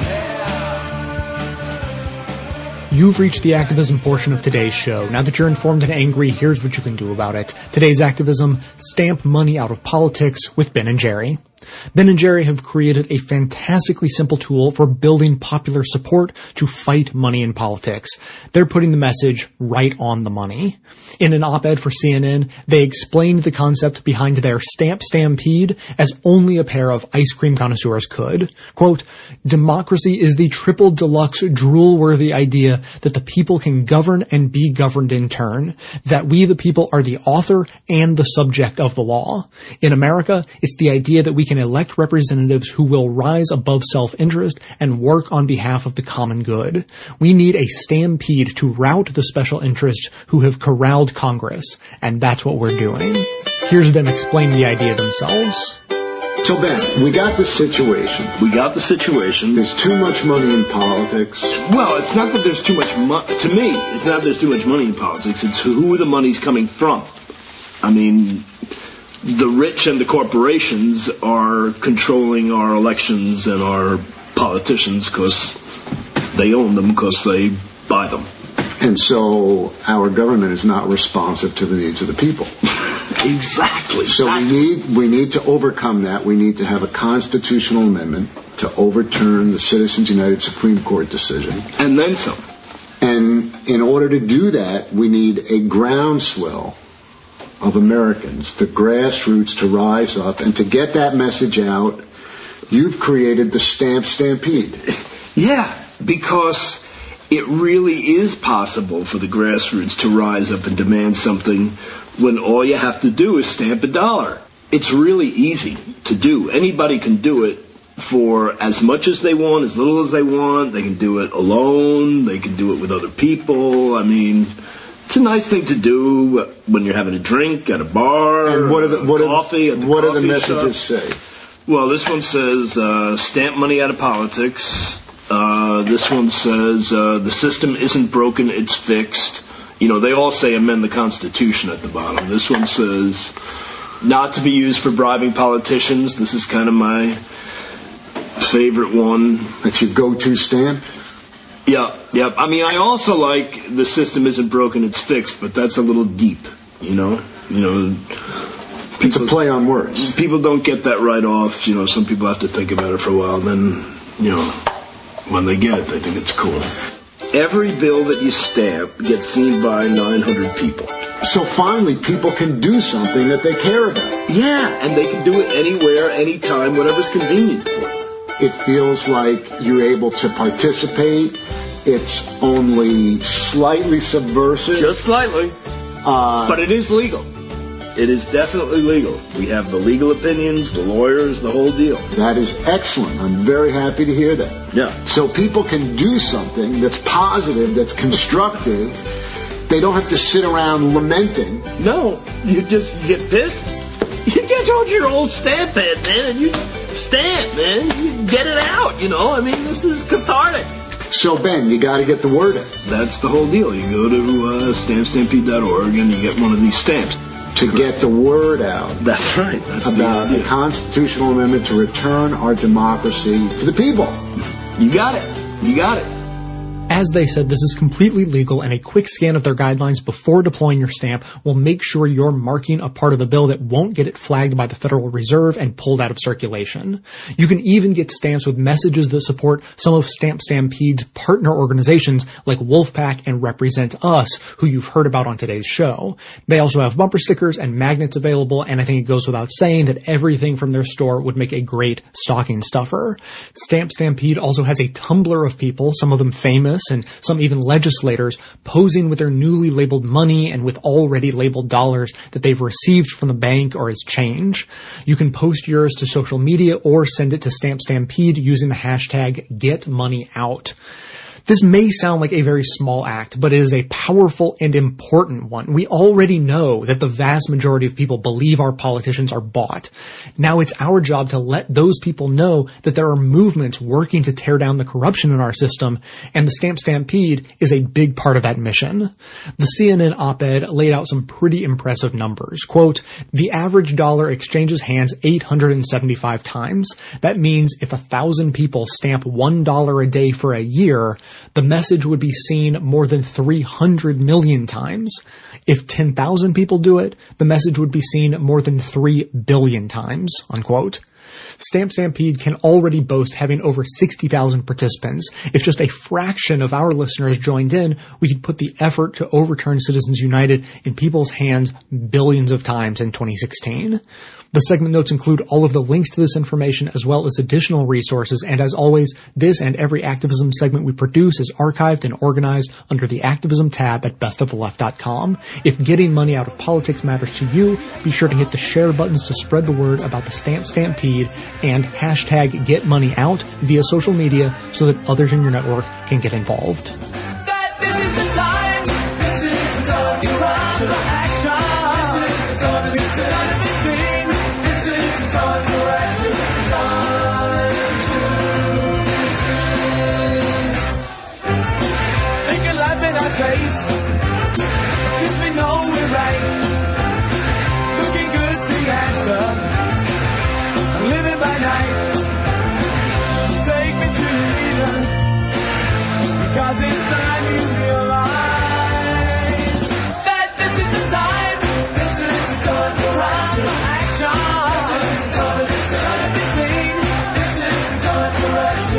around here. You've reached the activism portion of today's show. Now that you're informed and angry, here's what you can do about it. Today's activism: stamp money out of politics with Ben and Jerry. Ben and Jerry have created a fantastically simple tool for building popular support to fight money in politics. They're putting the message right on the money. In an op-ed for C N N, they explained the concept behind their Stamp Stampede as only a pair of ice cream connoisseurs could. Quote, democracy is the triple deluxe drool-worthy idea that the people can govern and be governed in turn, that we the people are the author and the subject of the law. In America, it's the idea that we can elect representatives who will rise above self-interest and work on behalf of the common good. We need a stampede to rout the special interests who have corralled Congress, and that's what we're doing. Here's them explain the idea themselves. So, Ben, we got the situation. We got the situation. There's too much money in politics. Well, it's not that there's too much money. To me, it's not that there's too much money in politics. It's who the money's coming from. I mean, the rich and the corporations are controlling our elections and our politicians because they own them, because they buy them. And so our government is not responsive to the needs of the people. Exactly. So That's we need we need to overcome that. We need to have a constitutional amendment to overturn the Citizens United Supreme Court decision. And then some. And in order to do that, we need a groundswell of Americans, the grassroots, to rise up and to get that message out. You've created the Stamp Stampede. Yeah, because it really is possible for the grassroots to rise up and demand something when all you have to do is stamp a dollar. It's really easy to do. Anybody can do it for as much as they want, as little as they want. They can do it alone. They can do it with other people. I mean, it's a nice thing to do when you're having a drink at a bar, and what are the what coffee are the, at the what are the coffee messages shop. say? Well, this one says uh, stamp money out of politics. Uh, this one says uh, the system isn't broken, it's fixed. You know, they all say amend the Constitution at the bottom. This one says not to be used for bribing politicians. This is kind of my favorite one. That's your go-to stamp? Yeah, yeah. I mean, I also like the system isn't broken, it's fixed, but that's a little deep, you know? You know, people, it's a play on words. People don't get that right off. You know, some people have to think about it for a while. Then, you know, when they get it, they think it's cool. Every bill that you stamp gets seen by nine hundred people. So finally, people can do something that they care about. Yeah, and they can do it anywhere, anytime, whatever's convenient for them. It feels like you're able to participate. It's only slightly subversive. Just slightly. Uh, but it is legal. It is definitely legal. We have the legal opinions, the lawyers, the whole deal. That is excellent. I'm very happy to hear that. Yeah. So people can do something that's positive, that's constructive. They don't have to sit around lamenting. No, you just you get pissed. You get out your old stamp pad, man, and you stamp, man. You get it out, you know. I mean, this is cathartic. So, Ben, you got to get the word out. That's the whole deal. You go to uh, stamp stampede dot org and you get one of these stamps. To get the word out. That's right. That's about the, the constitutional amendment to return our democracy to the people. You got it. You got it. As they said, this is completely legal, and a quick scan of their guidelines before deploying your stamp will make sure you're marking a part of the bill that won't get it flagged by the Federal Reserve and pulled out of circulation. You can even get stamps with messages that support some of Stamp Stampede's partner organizations like Wolfpack and Represent Us, who you've heard about on today's show. They also have bumper stickers and magnets available, and I think it goes without saying that everything from their store would make a great stocking stuffer. Stamp Stampede also has a Tumblr of people, some of them famous, and some even legislators, posing with their newly labeled money and with already labeled dollars that they've received from the bank or as change. You can post yours to social media or send it to Stamp Stampede using the hashtag GetMoneyOut. This may sound like a very small act, but it is a powerful and important one. We already know that the vast majority of people believe our politicians are bought. Now it's our job to let those people know that there are movements working to tear down the corruption in our system, and the Stamp Stampede is a big part of that mission. The C N N op-ed laid out some pretty impressive numbers. Quote, the average dollar exchanges hands eight hundred seventy-five times. That means if a thousand people stamp one dollar a day for a year, the message would be seen more than three hundred million times. If ten thousand people do it, the message would be seen more than three billion times, unquote. Stamp Stampede can already boast having over sixty thousand participants. If just a fraction of our listeners joined in, we could put the effort to overturn Citizens United in people's hands billions of times in twenty sixteen. The segment notes include all of the links to this information as well as additional resources, and as always, this and every activism segment we produce is archived and organized under the activism tab at best of the left dot com. If getting money out of politics matters to you, be sure to hit the share buttons to spread the word about the Stamp Stampede and hashtag GetMoneyOut via social media so that others in your network can get involved. Cause it's time you realize that this is the time, this is the time for action. This is the time, this is time to be seen. This is the time for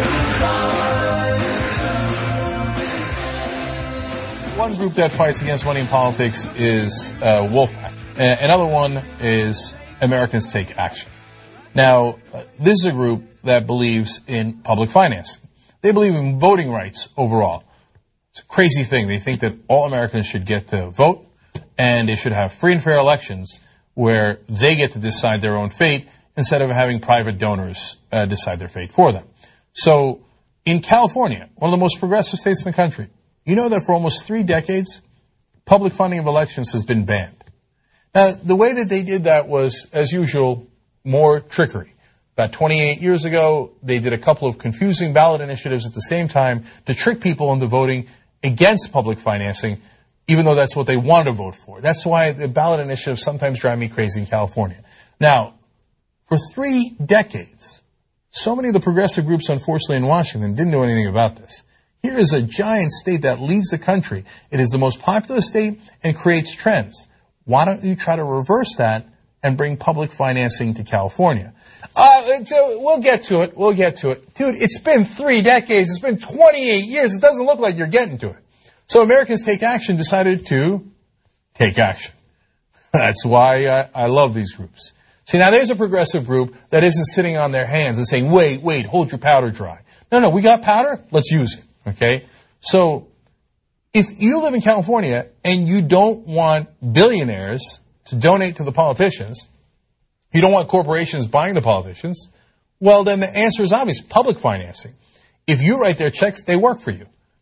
action. One group that fights against money in politics is uh, Wolfpack. Uh, another one is Americans Take Action. Now, uh, this is a group that believes in public financing. They believe in voting rights overall. It's a crazy thing. They think that all Americans should get to vote, and they should have free and fair elections where they get to decide their own fate instead of having private donors uh, decide their fate for them. So in California, one of the most progressive states in the country, you know that for almost three decades, public funding of elections has been banned. Now, the way that they did that was, as usual, more trickery. About twenty-eight years ago, they did a couple of confusing ballot initiatives at the same time to trick people into voting against public financing, even though that's what they wanted to vote for. That's why the ballot initiatives sometimes drive me crazy in California. Now, for three decades, So many of the progressive groups, unfortunately, in Washington didn't do anything about this. Here is a giant state that leads the country. It is the most popular state and creates trends. Why don't you try to reverse that and bring public financing to California? Uh, it's, uh, we'll get to it. We'll get to it. Dude, it's been three decades. It's been twenty-eight years. It doesn't look like you're getting to it. So Americans Take Action decided to take action. That's why I, I love these groups. See, now there's a progressive group that isn't sitting on their hands and saying, wait, wait, hold your powder dry. No, no, we got powder. Let's use it. Okay? So if you live in California and you don't want billionaires to donate to the politicians, you don't want corporations buying the politicians, well, then the answer is obvious. Public financing. If you write their checks, they work for you.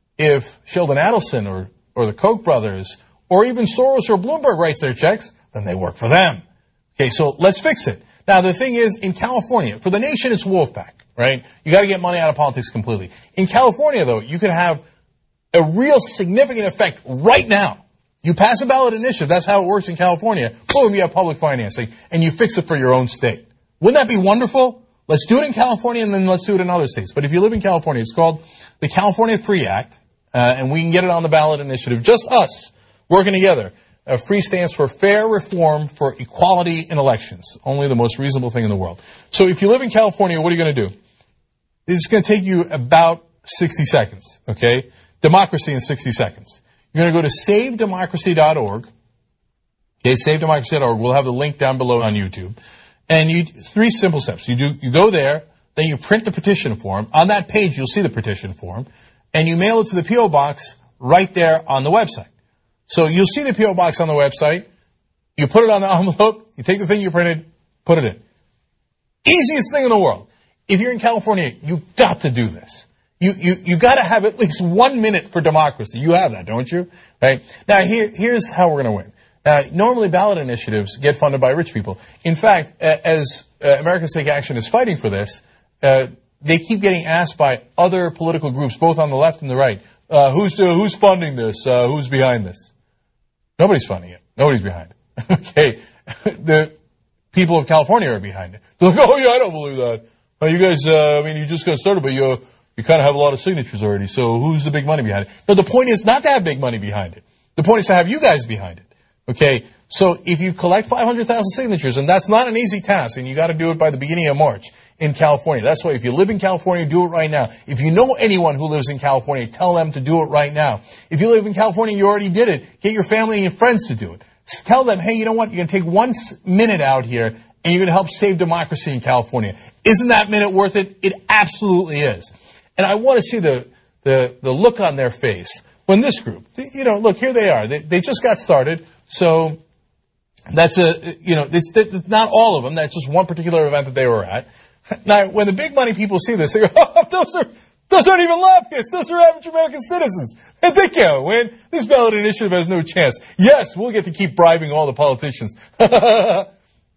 If Sheldon Adelson or, or the Koch brothers or even Soros or Bloomberg writes their checks, then they work for them. Okay, so let's fix it. Now, the thing is, in California, for the nation, it's Wolfpack, right? You got to get money out of politics completely. In California, though, you can have a real significant effect right now. You pass a ballot initiative, that's how it works in California. Boom, you have public financing, and you fix it for your own state. Wouldn't that be wonderful? Let's do it in California, and then let's do it in other states. But if you live in California, it's called the California Free Act, uh, and we can get it on the ballot initiative. Just us working together. Uh, free stands for fair reform for equality in elections. Only the most reasonable thing in the world. So if you live in California, what are you going to do? It's going to take you about sixty seconds, okay? Democracy in sixty seconds. You're going to go to save democracy dot org. Okay, save democracy dot org. We'll have the link down below on YouTube. And you, three simple steps. You do, you go there, then you print the petition form. On that page, you'll see the petition form. And you mail it to the P O box right there on the website. So you'll see the P O box on the website. You put it on the envelope. You take the thing you printed, put it in. Easiest thing in the world. If you're in California, you got to do this. You you you got to have at least one minute for democracy. You have that, don't you? Right? Now here here's how we're going to win. Now normally ballot initiatives get funded by rich people. In fact, as uh, Americans Take Action is fighting for this, uh, they keep getting asked by other political groups, both on the left and the right, uh, who's uh, who's funding this? Uh, who's behind this? Nobody's funding it. Nobody's behind it. Okay. The people of California are behind it. They're like, oh, yeah, I don't believe that. Uh, you guys, uh, I mean, you just got started, but you, uh, you kind of have a lot of signatures already. So who's the big money behind it? No, the point is not to have big money behind it. The point is to have you guys behind it. Okay. So if you collect five hundred thousand signatures, and that's not an easy task, and you got to do it by the beginning of March in California. That's why if you live in California, do it right now. If you know anyone who lives in California, tell them to do it right now. If you live in California, you already did it. Get your family and your friends to do it. Tell them, hey, you know what? You're going to take one minute out here, and you're going to help save democracy in California. Isn't that minute worth it? It absolutely is. And I want to see the, the, the look on their face when this group, you know, look, here they are. They, they just got started. So that's a, you know, it's, it's not all of them. That's just one particular event that they were at. Now, when the big money people see this, they go, oh, those are, those aren't even lobbyists. Those are average American citizens. And they can't win. This ballot initiative has no chance. Yes, we'll get to keep bribing all the politicians. Oh,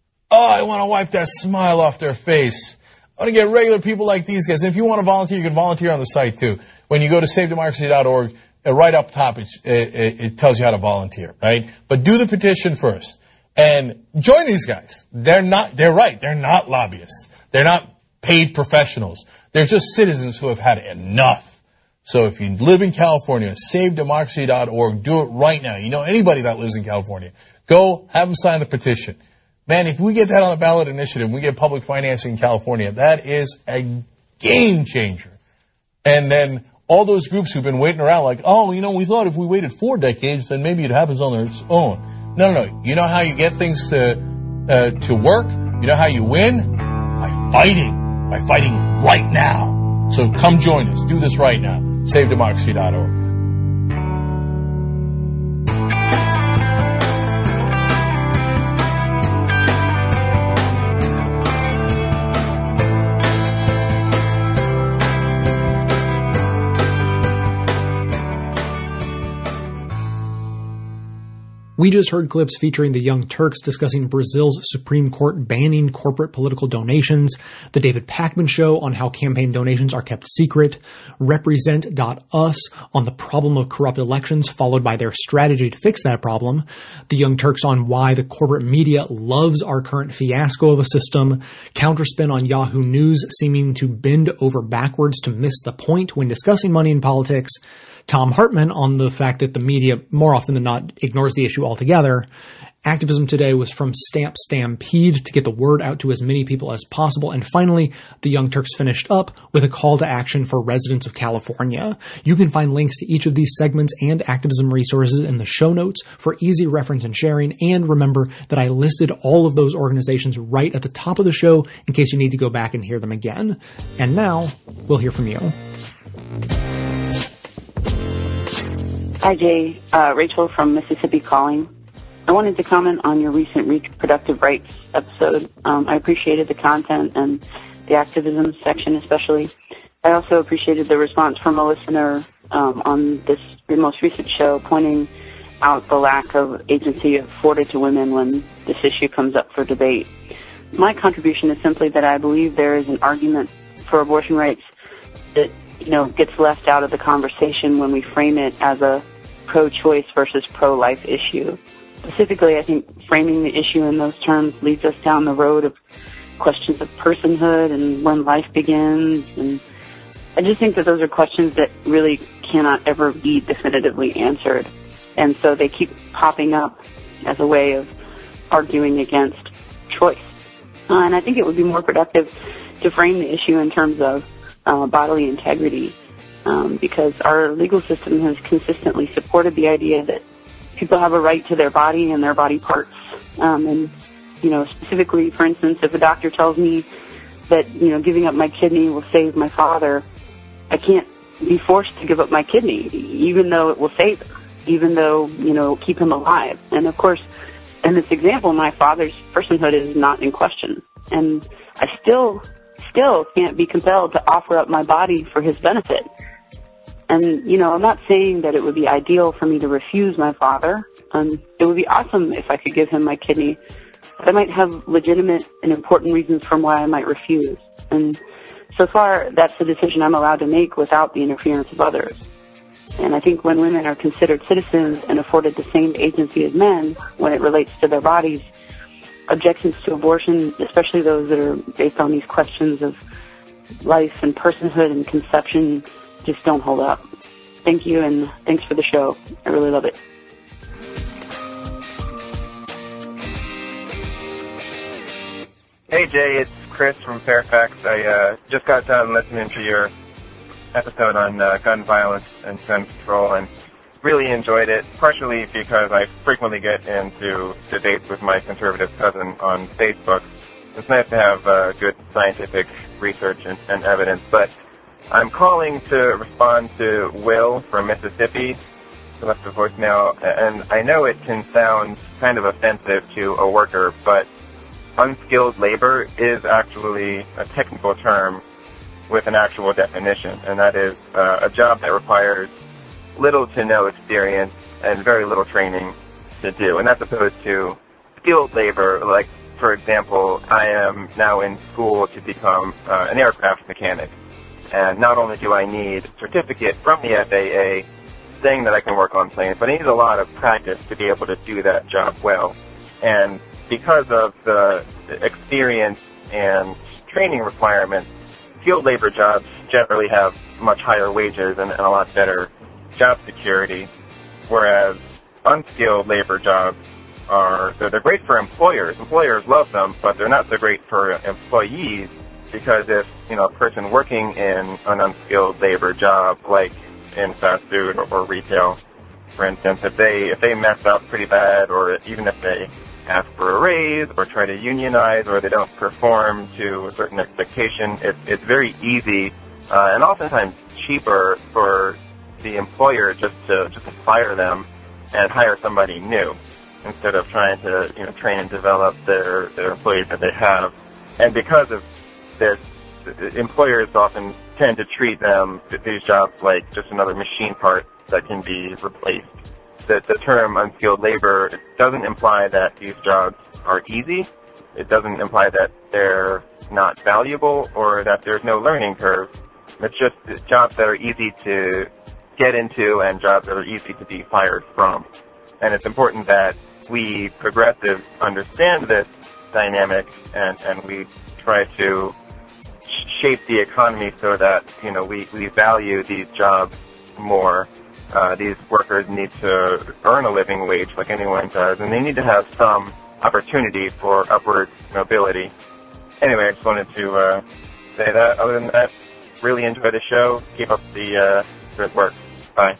I want to wipe that smile off their face. I want to get regular people like these guys. And if you want to volunteer, you can volunteer on the site too. When you go to save democracy dot org, uh, right up top, it, it, it tells you how to volunteer, right? But do the petition first. And join these guys. They're not, they're right. They're not lobbyists. They're not paid professionals. They're just citizens who have had enough. So if you live in California, save democracy dot org. Do it right now. You know anybody that lives in California. Go have them sign the petition. Man, if we get that on the ballot initiative, we get public financing in California, that is a game changer. And then all those groups who've been waiting around like, oh, you know, we thought if we waited four decades, then maybe it happens on its own. No, no, no. You know how you get things to uh, to work? You know how you win? By fighting. By fighting right now. So come join us. Do this right now. save democracy dot org. We just heard clips featuring the Young Turks discussing Brazil's Supreme Court banning corporate political donations, the David Pakman Show on how campaign donations are kept secret, Represent dot us on the problem of corrupt elections followed by their strategy to fix that problem, the Young Turks on why the corporate media loves our current fiasco of a system, Counterspin on Yahoo News seeming to bend over backwards to miss the point when discussing money in politics, Tom Hartman on the fact that the media more often than not ignores the issue altogether. Activism today was from Stamp Stampede to get the word out to as many people as possible. And finally, the Young Turks finished up with a call to action for residents of California. You can find links to each of these segments and activism resources in the show notes for easy reference and sharing. And remember that I listed all of those organizations right at the top of the show in case you need to go back and hear them again. And now we'll hear from you. Hi, Jay. Uh, Rachel from Mississippi calling. I wanted to comment on your recent reproductive rights episode. Um, I appreciated the content and the activism section especially. I also appreciated the response from a listener um, on this most recent show pointing out the lack of agency afforded to women when this issue comes up for debate. My contribution is simply that I believe there is an argument for abortion rights that you know, gets left out of the conversation when we frame it as a pro-choice versus pro-life issue. Specifically, I think framing the issue in those terms leads us down the road of questions of personhood and when life begins. And I just think that those are questions that really cannot ever be definitively answered. And so they keep popping up as a way of arguing against choice. Uh, and I think it would be more productive to frame the issue in terms of Uh, bodily integrity, um, because our legal system has consistently supported the idea that people have a right to their body and their body parts. Um, and, you know, specifically, for instance, if a doctor tells me that, you know, giving up my kidney will save my father, I can't be forced to give up my kidney, even though it will save him, even though, you know, keep him alive. And, of course, in this example, my father's personhood is not in question. And I still... still can't be compelled to offer up my body for his benefit. And, you know, I'm not saying that it would be ideal for me to refuse my father. Um, it would be awesome if I could give him my kidney, but I might have legitimate and important reasons for why I might refuse. And so far, that's the decision I'm allowed to make without the interference of others. And I think when women are considered citizens and afforded the same agency as men when it relates to their bodies, objections to abortion, especially those that are based on these questions of life and personhood and conception, just don't hold up. Thank you, and thanks for the show. I really love it. Hey, Jay, it's Chris from Fairfax. I uh, just got done listening to your episode on uh, gun violence and gun control, and really enjoyed it, partially because I frequently get into debates with my conservative cousin on Facebook. It's nice to have uh, good scientific research and, and evidence, but I'm calling to respond to Will from Mississippi, who left a voicemail, and I know it can sound kind of offensive to a worker, but unskilled labor is actually a technical term with an actual definition, and that is uh, a job that requires little to no experience and very little training to do. And that's opposed to skilled labor, like, for example, I am now in school to become uh, an aircraft mechanic. And not only do I need a certificate from the F A A saying that I can work on planes, but I need a lot of practice to be able to do that job well. And because of the experience and training requirements, skilled labor jobs generally have much higher wages and, and a lot better job security, whereas unskilled labor jobs are, they're, they're great for employers. Employers love them, but they're not so great for employees, because if, you know, a person working in an unskilled labor job, like in fast food or, or retail, for instance, if they, if they mess up pretty bad, or even if they ask for a raise or try to unionize or they don't perform to a certain expectation, it, it's very easy uh, and oftentimes cheaper for the employer just to just to fire them and hire somebody new instead of trying to, you know, train and develop their their employees that they have. And because of this, employers often tend to treat them, these jobs, like just another machine part that can be replaced. the, the term unskilled labor doesn't imply that these jobs are easy. It doesn't imply that they're not valuable or that there's no learning curve. It's just jobs that are easy to get into and jobs that are easy to be fired from. And it's important that we progressives understand this dynamic and, and we try to shape the economy so that, you know, we, we value these jobs more. Uh, these workers need to earn a living wage like anyone does, and they need to have some opportunity for upward mobility. Anyway, I just wanted to uh, say that. Other than that, really enjoy the show. Keep up the uh, good work. Bye.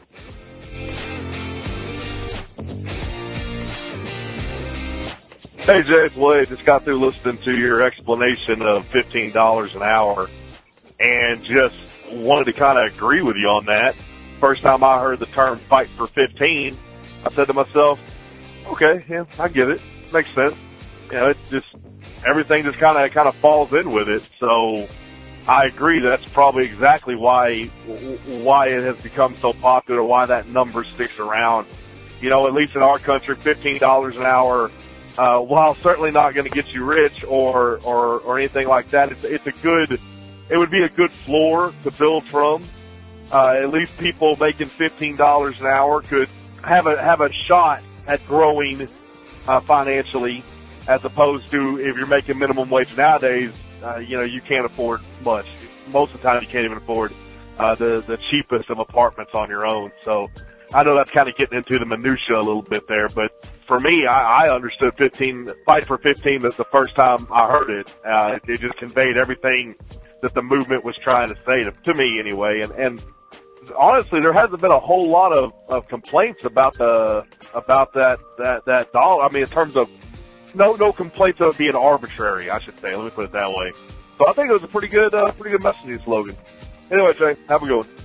Hey, Jay, it's Wade. Just got through listening to your explanation of fifteen dollars an hour and just wanted to kind of agree with you on that. First time I heard the term fight for fifteen, I said to myself, okay, yeah, I get it. Makes sense. You know, it's just, everything just kind of, kind of falls in with it. So I agree that's probably exactly why, why it has become so popular, why that number sticks around. You know, at least in our country, fifteen dollars an hour, uh, while certainly not going to get you rich or, or, or anything like that, it's, it's a good, it would be a good floor to build from. Uh, at least people making fifteen dollars an hour could have a, have a shot at growing, uh, financially, as opposed to if you're making minimum wage nowadays, uh, you know, you can't afford much. Most of the time you can't even afford, uh, the, the cheapest of apartments on your own. So I know that's kind of getting into the minutia a little bit there, but for me, I, I understood fifteen, fight for fifteen the first time I heard it. Uh, it, it just conveyed everything that the movement was trying to say to, to me anyway. And, and honestly, there hasn't been a whole lot of, of complaints about the, about that, that, that dollar. I mean, in terms of no, no complaints of it being arbitrary, I should say. Let me put it that way. So I think it was a pretty good, uh, pretty good messaging slogan. Anyway, Jay, have a good one.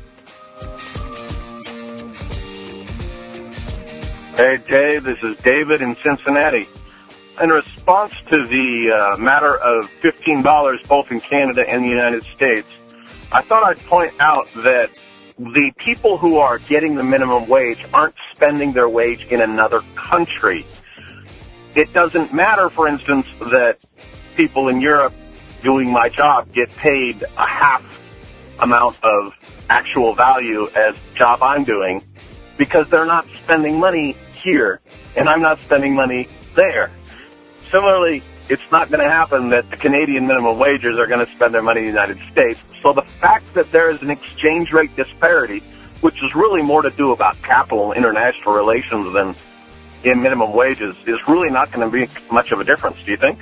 Hey, Jay, this is David in Cincinnati. In response to the uh, matter of fifteen dollars both in Canada and the United States, I thought I'd point out that the people who are getting the minimum wage aren't spending their wage in another country. It doesn't matter, for instance, that people in Europe doing my job get paid a half amount of actual value as the job I'm doing because they're not spending money here and I'm not spending money there. Similarly, it's not going to happen that the Canadian minimum wages are going to spend their money in the United States. So the fact that there is an exchange rate disparity, which is really more to do about capital and international relations than in minimum wages, is really not going to be much of a difference, do you think?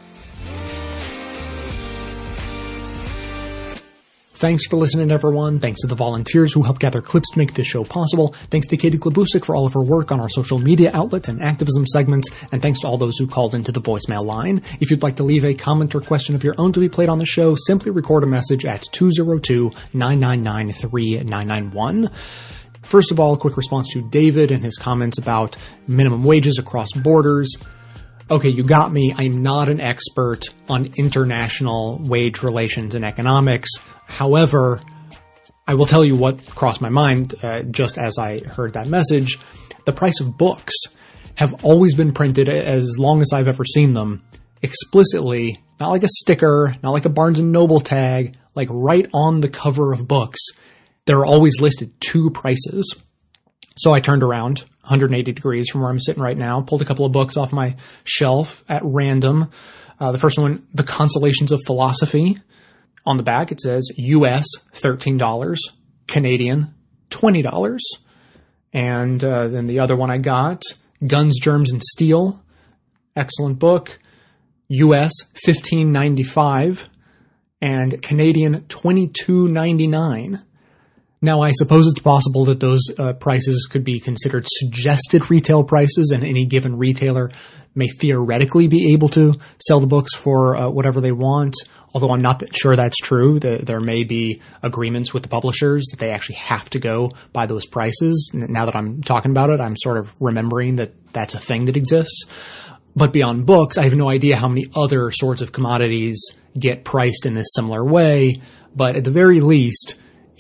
Thanks for listening, everyone. Thanks to the volunteers who helped gather clips to make this show possible. Thanks to Katie Klabusik for all of her work on our social media outlets and activism segments. And thanks to all those who called into the voicemail line. If you'd like to leave a comment or question of your own to be played on the show, simply record a message at two oh two, nine nine nine, three nine nine one. First of all, a quick response to David and his comments about minimum wages across borders. Okay, you got me. I'm not an expert on international wage relations and economics. However, I will tell you what crossed my mind uh, just as I heard that message. The price of books have always been printed, as long as I've ever seen them, explicitly, not like a sticker, not like a Barnes and Noble tag, like right on the cover of books. There are always listed two prices. So I turned around one hundred eighty degrees from where I'm sitting right now, pulled a couple of books off my shelf at random. Uh, the first one, The Consolations of Philosophy. On the back, it says U S thirteen dollars, Canadian twenty dollars. And uh, then the other one I got, Guns, Germs, and Steel. Excellent book. U S fifteen ninety-five and Canadian twenty-two ninety-nine. Now, I suppose it's possible that those uh, prices could be considered suggested retail prices, and any given retailer may theoretically be able to sell the books for uh, whatever they want, although I'm not sure that's true. The, there may be agreements with the publishers that they actually have to go by those prices. Now that I'm talking about it, I'm sort of remembering that that's a thing that exists. But beyond books, I have no idea how many other sorts of commodities get priced in this similar way. But at the very least, if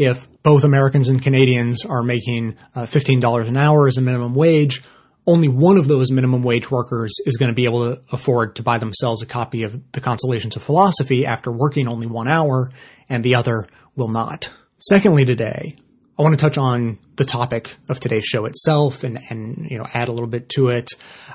both Americans and Canadians are making uh, fifteen dollars an hour as a minimum wage, only one of those minimum wage workers is going to be able to afford to buy themselves a copy of The Consolations of Philosophy after working only one hour, and the other will not. Secondly today, I want to touch on the topic of today's show itself and, and, you know, add a little bit to it.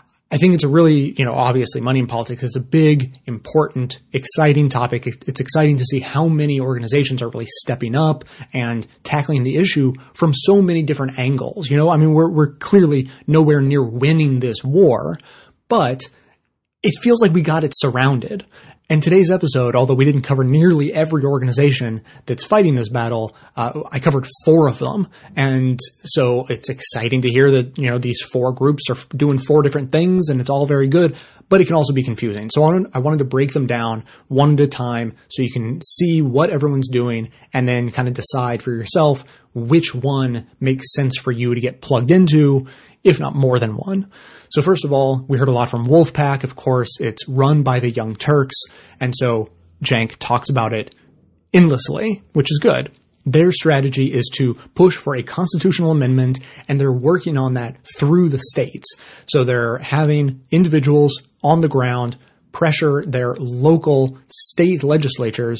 I think it's a really, you know, obviously money in politics is a big, important, exciting topic. It's exciting to see how many organizations are really stepping up and tackling the issue from so many different angles. You know, I mean, we're, we're clearly nowhere near winning this war, but it feels like we got it surrounded. And today's episode, although we didn't cover nearly every organization that's fighting this battle, uh, I covered four of them. And so it's exciting to hear that, you know, these four groups are doing four different things and it's all very good, but it can also be confusing. So I wanted, I wanted to break them down one at a time so you can see what everyone's doing and then kind of decide for yourself which one makes sense for you to get plugged into, if not more than one. So first of all, we heard a lot from Wolfpack. Of course, it's run by the Young Turks. And so Cenk talks about it endlessly, which is good. Their strategy is to push for a constitutional amendment, and they're working on that through the states. So they're having individuals on the ground pressure their local state legislatures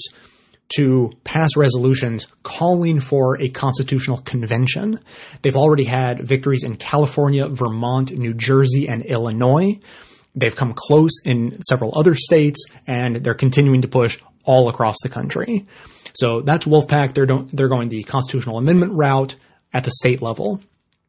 to pass resolutions calling for a constitutional convention. They've already had victories in California, Vermont, New Jersey, and Illinois. They've come close in several other states, and they're continuing to push all across the country. So that's Wolfpack. They're, don't, they're going the constitutional amendment route at the state level.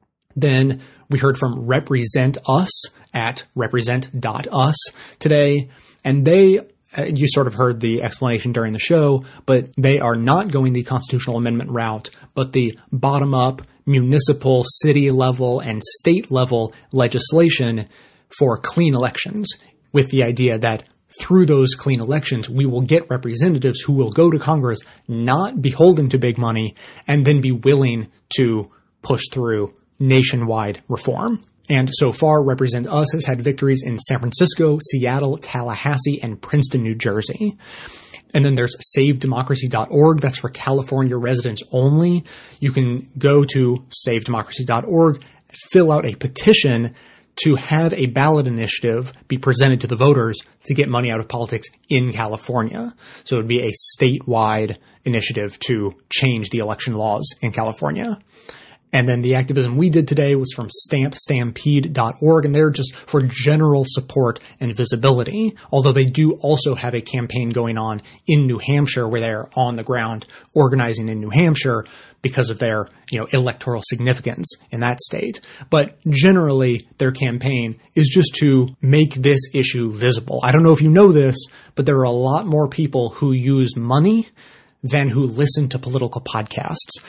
Then we heard from Represent Us at represent dot us today, and they you sort of heard the explanation during the show, but they are not going the constitutional amendment route, but the bottom-up municipal, city level, and state level legislation for clean elections, with the idea that through those clean elections, we will get representatives who will go to Congress not beholden to big money and then be willing to push through nationwide reform. And so far, Represent Us has had victories in San Francisco, Seattle, Tallahassee, and Princeton, New Jersey. And then there's save democracy dot org. That's for California residents only. You can go to save democracy dot org, fill out a petition to have a ballot initiative be presented to the voters to get money out of politics in California. So it would be a statewide initiative to change the election laws in California. And then the activism we did today was from stamp stampede dot org, and they're just for general support and visibility, although they do also have a campaign going on in New Hampshire where they're on the ground organizing in New Hampshire because of their, you know, electoral significance in that state. But generally, their campaign is just to make this issue visible. I don't know if you know this, but there are a lot more people who use money than who listen to political podcasts.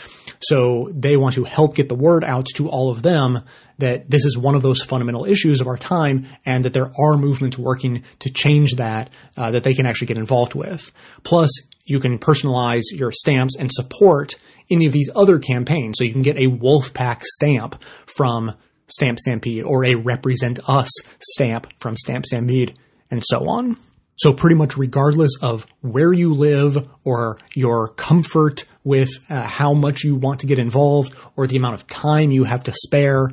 So they want to help get the word out to all of them that this is one of those fundamental issues of our time and that there are movements working to change that, uh, that they can actually get involved with. Plus, you can personalize your stamps and support any of these other campaigns. So you can get a Wolfpack stamp from Stamp Stampede or a Represent Us stamp from Stamp Stampede and so on. So pretty much regardless of where you live or your comfort with uh, how much you want to get involved or the amount of time you have to spare,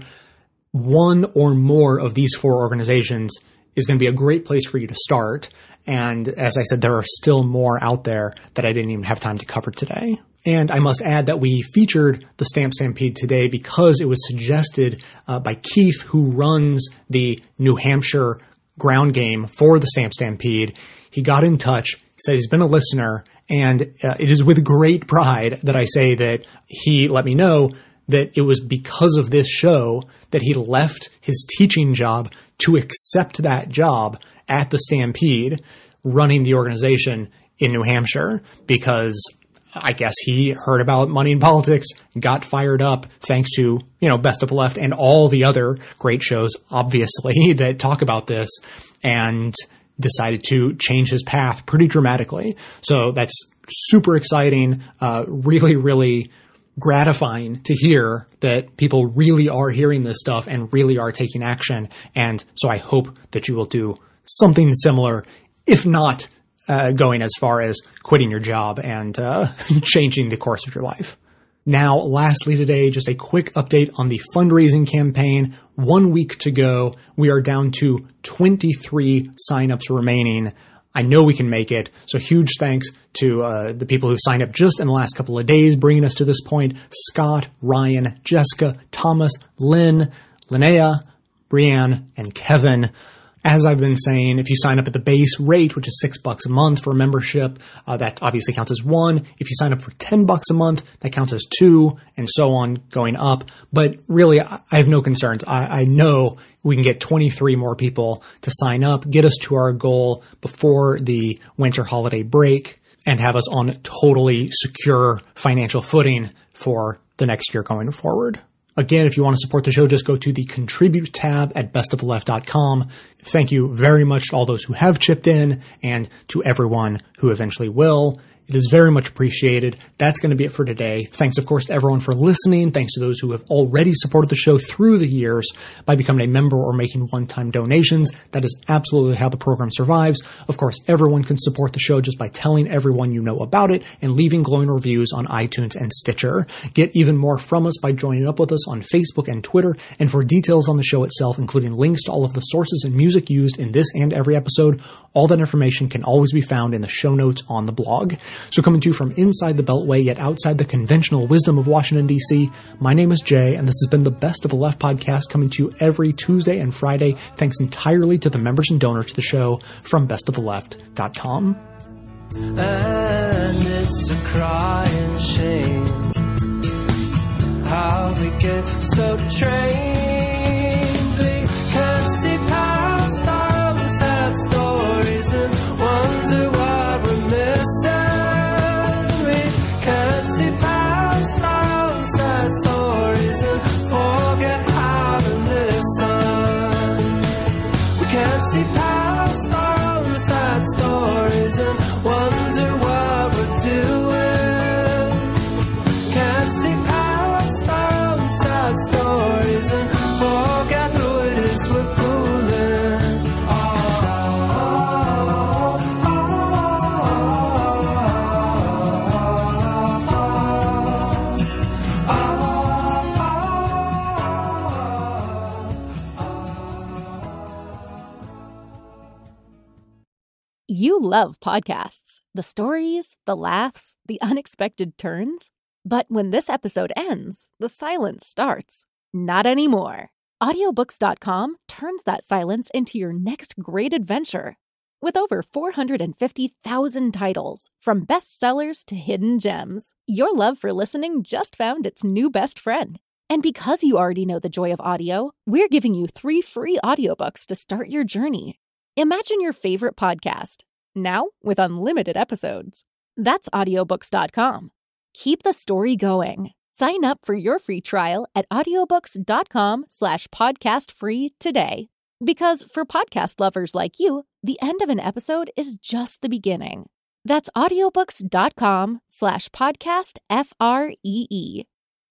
one or more of these four organizations is going to be a great place for you to start. And as I said, there are still more out there that I didn't even have time to cover today. And I must add that we featured the Stamp Stampede today because it was suggested uh, by Keith, who runs the New Hampshire ground game for the Stamp Stampede. He got in touch, he said he's been a listener, and uh, it is with great pride that I say that he let me know that it was because of this show that he left his teaching job to accept that job at the Stampede, running the organization in New Hampshire, because I guess he heard about money in politics, got fired up thanks to, you know, Best of the Left and all the other great shows, obviously, that talk about this, and decided to change his path pretty dramatically. So that's super exciting, uh, really, really gratifying to hear that people really are hearing this stuff and really are taking action. And so I hope that you will do something similar, if not Uh, going as far as quitting your job and uh, changing the course of your life. Now, lastly today, just a quick update on the fundraising campaign. One week to go. We are down to twenty-three signups remaining. I know we can make it. So huge thanks to uh, the people who signed up just in the last couple of days, bringing us to this point. Scott, Ryan, Jessica, Thomas, Lynn, Linnea, Brianne, and Kevin. As I've been saying, if you sign up at the base rate, which is six bucks a month for a membership, uh, that obviously counts as one. If you sign up for ten bucks a month, that counts as two, and so on, going up. But really, I have no concerns. I, I know we can get twenty-three more people to sign up, get us to our goal before the winter holiday break, and have us on totally secure financial footing for the next year going forward. Again, if you want to support the show, just go to the Contribute tab at best of the left dot com. Thank you very much to all those who have chipped in and to everyone who eventually will. It is very much appreciated. That's going to be it for today. Thanks, of course, to everyone for listening. Thanks to those who have already supported the show through the years by becoming a member or making one-time donations. That is absolutely how the program survives. Of course, everyone can support the show just by telling everyone you know about it and leaving glowing reviews on iTunes and Stitcher. Get even more from us by joining up with us on Facebook and Twitter. And for details on the show itself, including links to all of the sources and music used in this and every episode, all that information can always be found in the show notes on the blog. So coming to you from inside the Beltway, yet outside the conventional wisdom of Washington, D C, my name is Jay, and this has been the Best of the Left podcast, coming to you every Tuesday and Friday, thanks entirely to the members and donors to the show from best of the left dot com. And it's a crying shame how we get so trained. We can't see past our sad stories and wonder what we're missing. Can't see past our sad stories and forget how to listen. We can't see past our sad stories and wonder what we're doing. Can't see past our sad stories and forget who it is we're fooling. You love podcasts, the stories, the laughs, the unexpected turns. But when this episode ends, the silence starts. Not anymore. Audiobooks dot com turns that silence into your next great adventure. With over four hundred fifty thousand titles, from bestsellers to hidden gems, your love for listening just found its new best friend. And because you already know the joy of audio, we're giving you three free audiobooks to start your journey. Imagine your favorite podcast, now with unlimited episodes. That's audiobooks dot com. Keep the story going. Sign up for your free trial at audiobooks dot com slash podcast free today. Because for podcast lovers like you, the end of an episode is just the beginning. That's audiobooks dot com slash podcast F R E E.